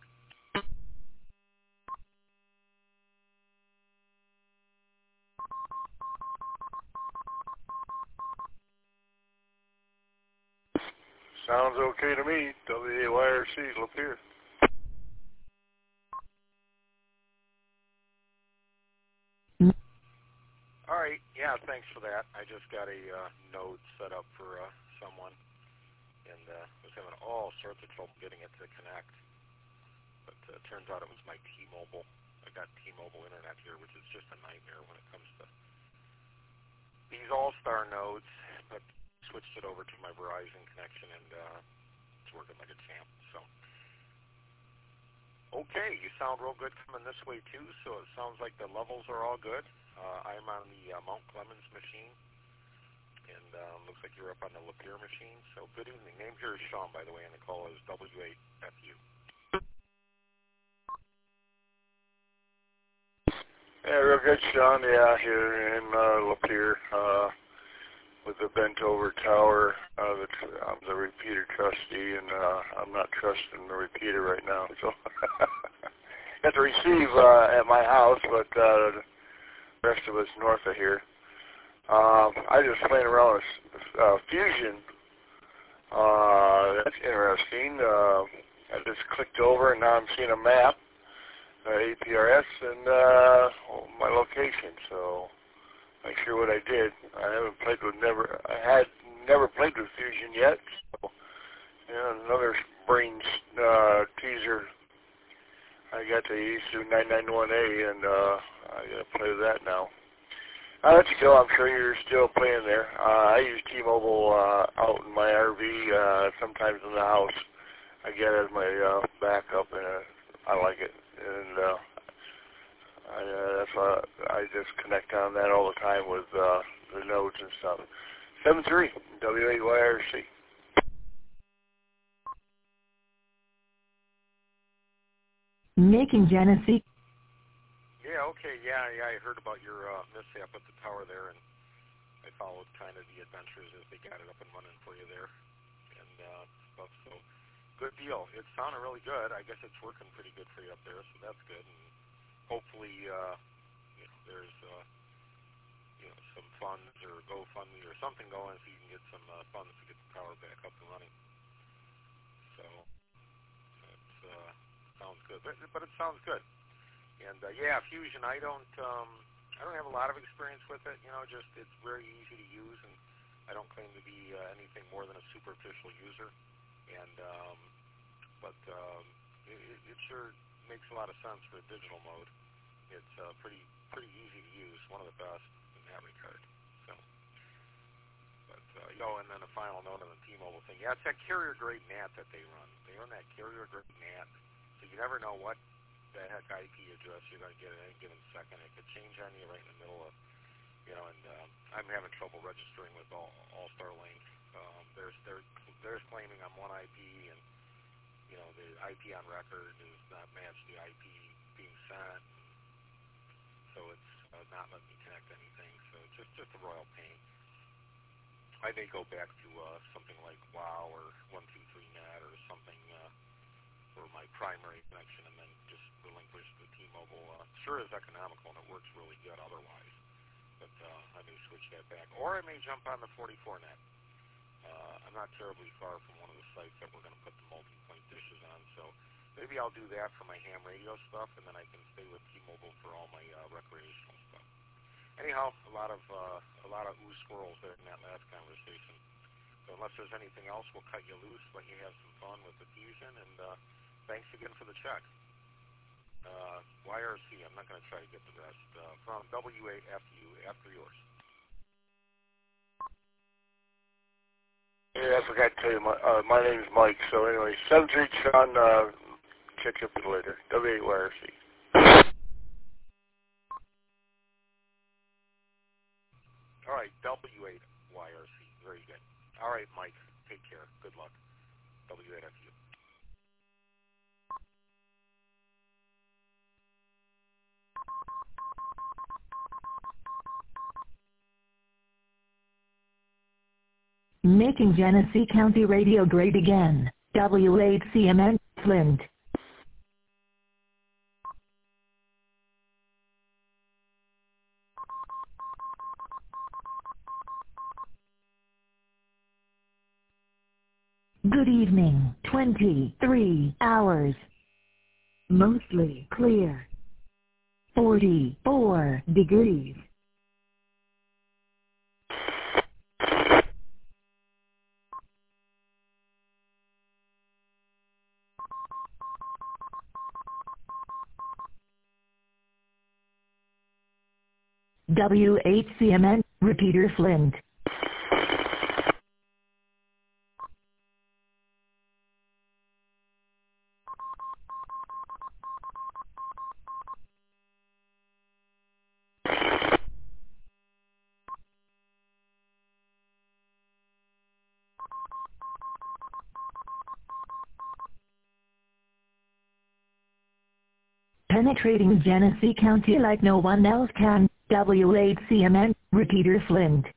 Sounds okay to me. W A Y R C, Lapeer. All right, yeah, thanks for that. I just got a uh, node set up for uh, someone, and uh, was having all sorts of trouble getting it to connect. But uh, turns out it was my T-Mobile. I got T-Mobile internet here, which is just a nightmare when it comes to these all-star nodes. But switched it over to my Verizon connection, and uh, it's working like a champ. So, okay, you sound real good coming this way too. So it sounds like the levels are all good. Uh, I'm on the uh, Mount Clemens machine, and uh, looks like you're up on the Lapeer machine. So good evening. Name here is Sean, by the way, and the call is W eight F U. Yeah, real good, Sean. Yeah, here in uh, Lapeer uh, with the bent-over tower. Uh, the tr- I'm the repeater trustee, and uh, I'm not trusting the repeater right now. So got to receive uh, at my house, but uh, the rest of us north of here. Um, I just playing around with uh, Fusion. Uh, that's interesting. Uh, I just clicked over, and now I'm seeing a map, uh, A P R S, and uh, my location. So not sure what I did. I haven't played with never. I had never played with Fusion yet. So, you know, another brain uh, teaser. I got the E S U nine ninety-one A, and uh, I got to play with that now. I'll let you go. I'm sure you're still playing there. Uh, I use T-Mobile uh, out in my R V, uh, sometimes in the house. I get it as my uh, backup, and uh, I like it. And uh, I, uh, that's why I just connect on that all the time with uh, the nodes and stuff. seven three W eight Y R C. Making Genesee. Yeah, okay, yeah, yeah, I heard about your uh, mishap at the tower there, and I followed kind of the adventures as they got it up and running for you there, and uh, stuff, so good deal. It sounded really good. I guess it's working pretty good for you up there, so that's good, and hopefully uh, you know, there's uh, you know, some funds or GoFundMe or something going so you can get some uh, funds to get the tower back up and running. So, it uh, sounds good, but, but it sounds good. And uh, yeah, Fusion. I don't, um, I don't have a lot of experience with it. You know, just it's very easy to use, and I don't claim to be uh, anything more than a superficial user. And um, but um, it, it sure makes a lot of sense for a digital mode. It's uh, pretty, pretty easy to use. One of the best in that regard. So, but uh, you know, and then a final note on the T-Mobile thing. Yeah, it's that carrier-grade N A T that they run. They run that carrier-grade N A T, so you never know what the heck I P address you're going to get at any given second. It could change on you right in the middle of, you know, and um, I'm having trouble registering with all, All-Star Link. Um, there's, they're, they're claiming I'm one I P, and, you know, the I P on record does not match the I P being sent, so it's uh, not letting me connect anything, so it's just, just a royal pain. I may go back to uh, something like WOW or one two three net or something uh, for my primary connection, and then just relinquish the T-Mobile. Uh, sure is economical, and it works really good otherwise, but uh, I may switch that back. Or I may jump on the forty-four net. Uh, I'm not terribly far from one of the sites that we're going to put the multi-point dishes on, so maybe I'll do that for my ham radio stuff, and then I can stay with T-Mobile for all my uh, recreational stuff. Anyhow, a lot of uh, a lot of ooze squirrels there in that last conversation. So unless there's anything else, we'll cut you loose, let you have some fun with the Fusion, and uh, thanks again for the check. Uh, Y R C, I'm not going to try to get the rest. Uh, from W eight F U, after yours. Yeah, I forgot to tell you, my, uh, my name is Mike, so anyway, seven three Sean, uh, check you up later. W eight Y R C. All right, W eight Y R C, very good. All right, Mike, take care. Good luck. W eight F U. Making Genesee County radio great again. W eight C M N, Flint. Good evening, twenty-three hours. Mostly clear. forty-four degrees. W H C M N, repeater Flint. Penetrating Genesee County like no one else can. W H C M N, repeater Flint.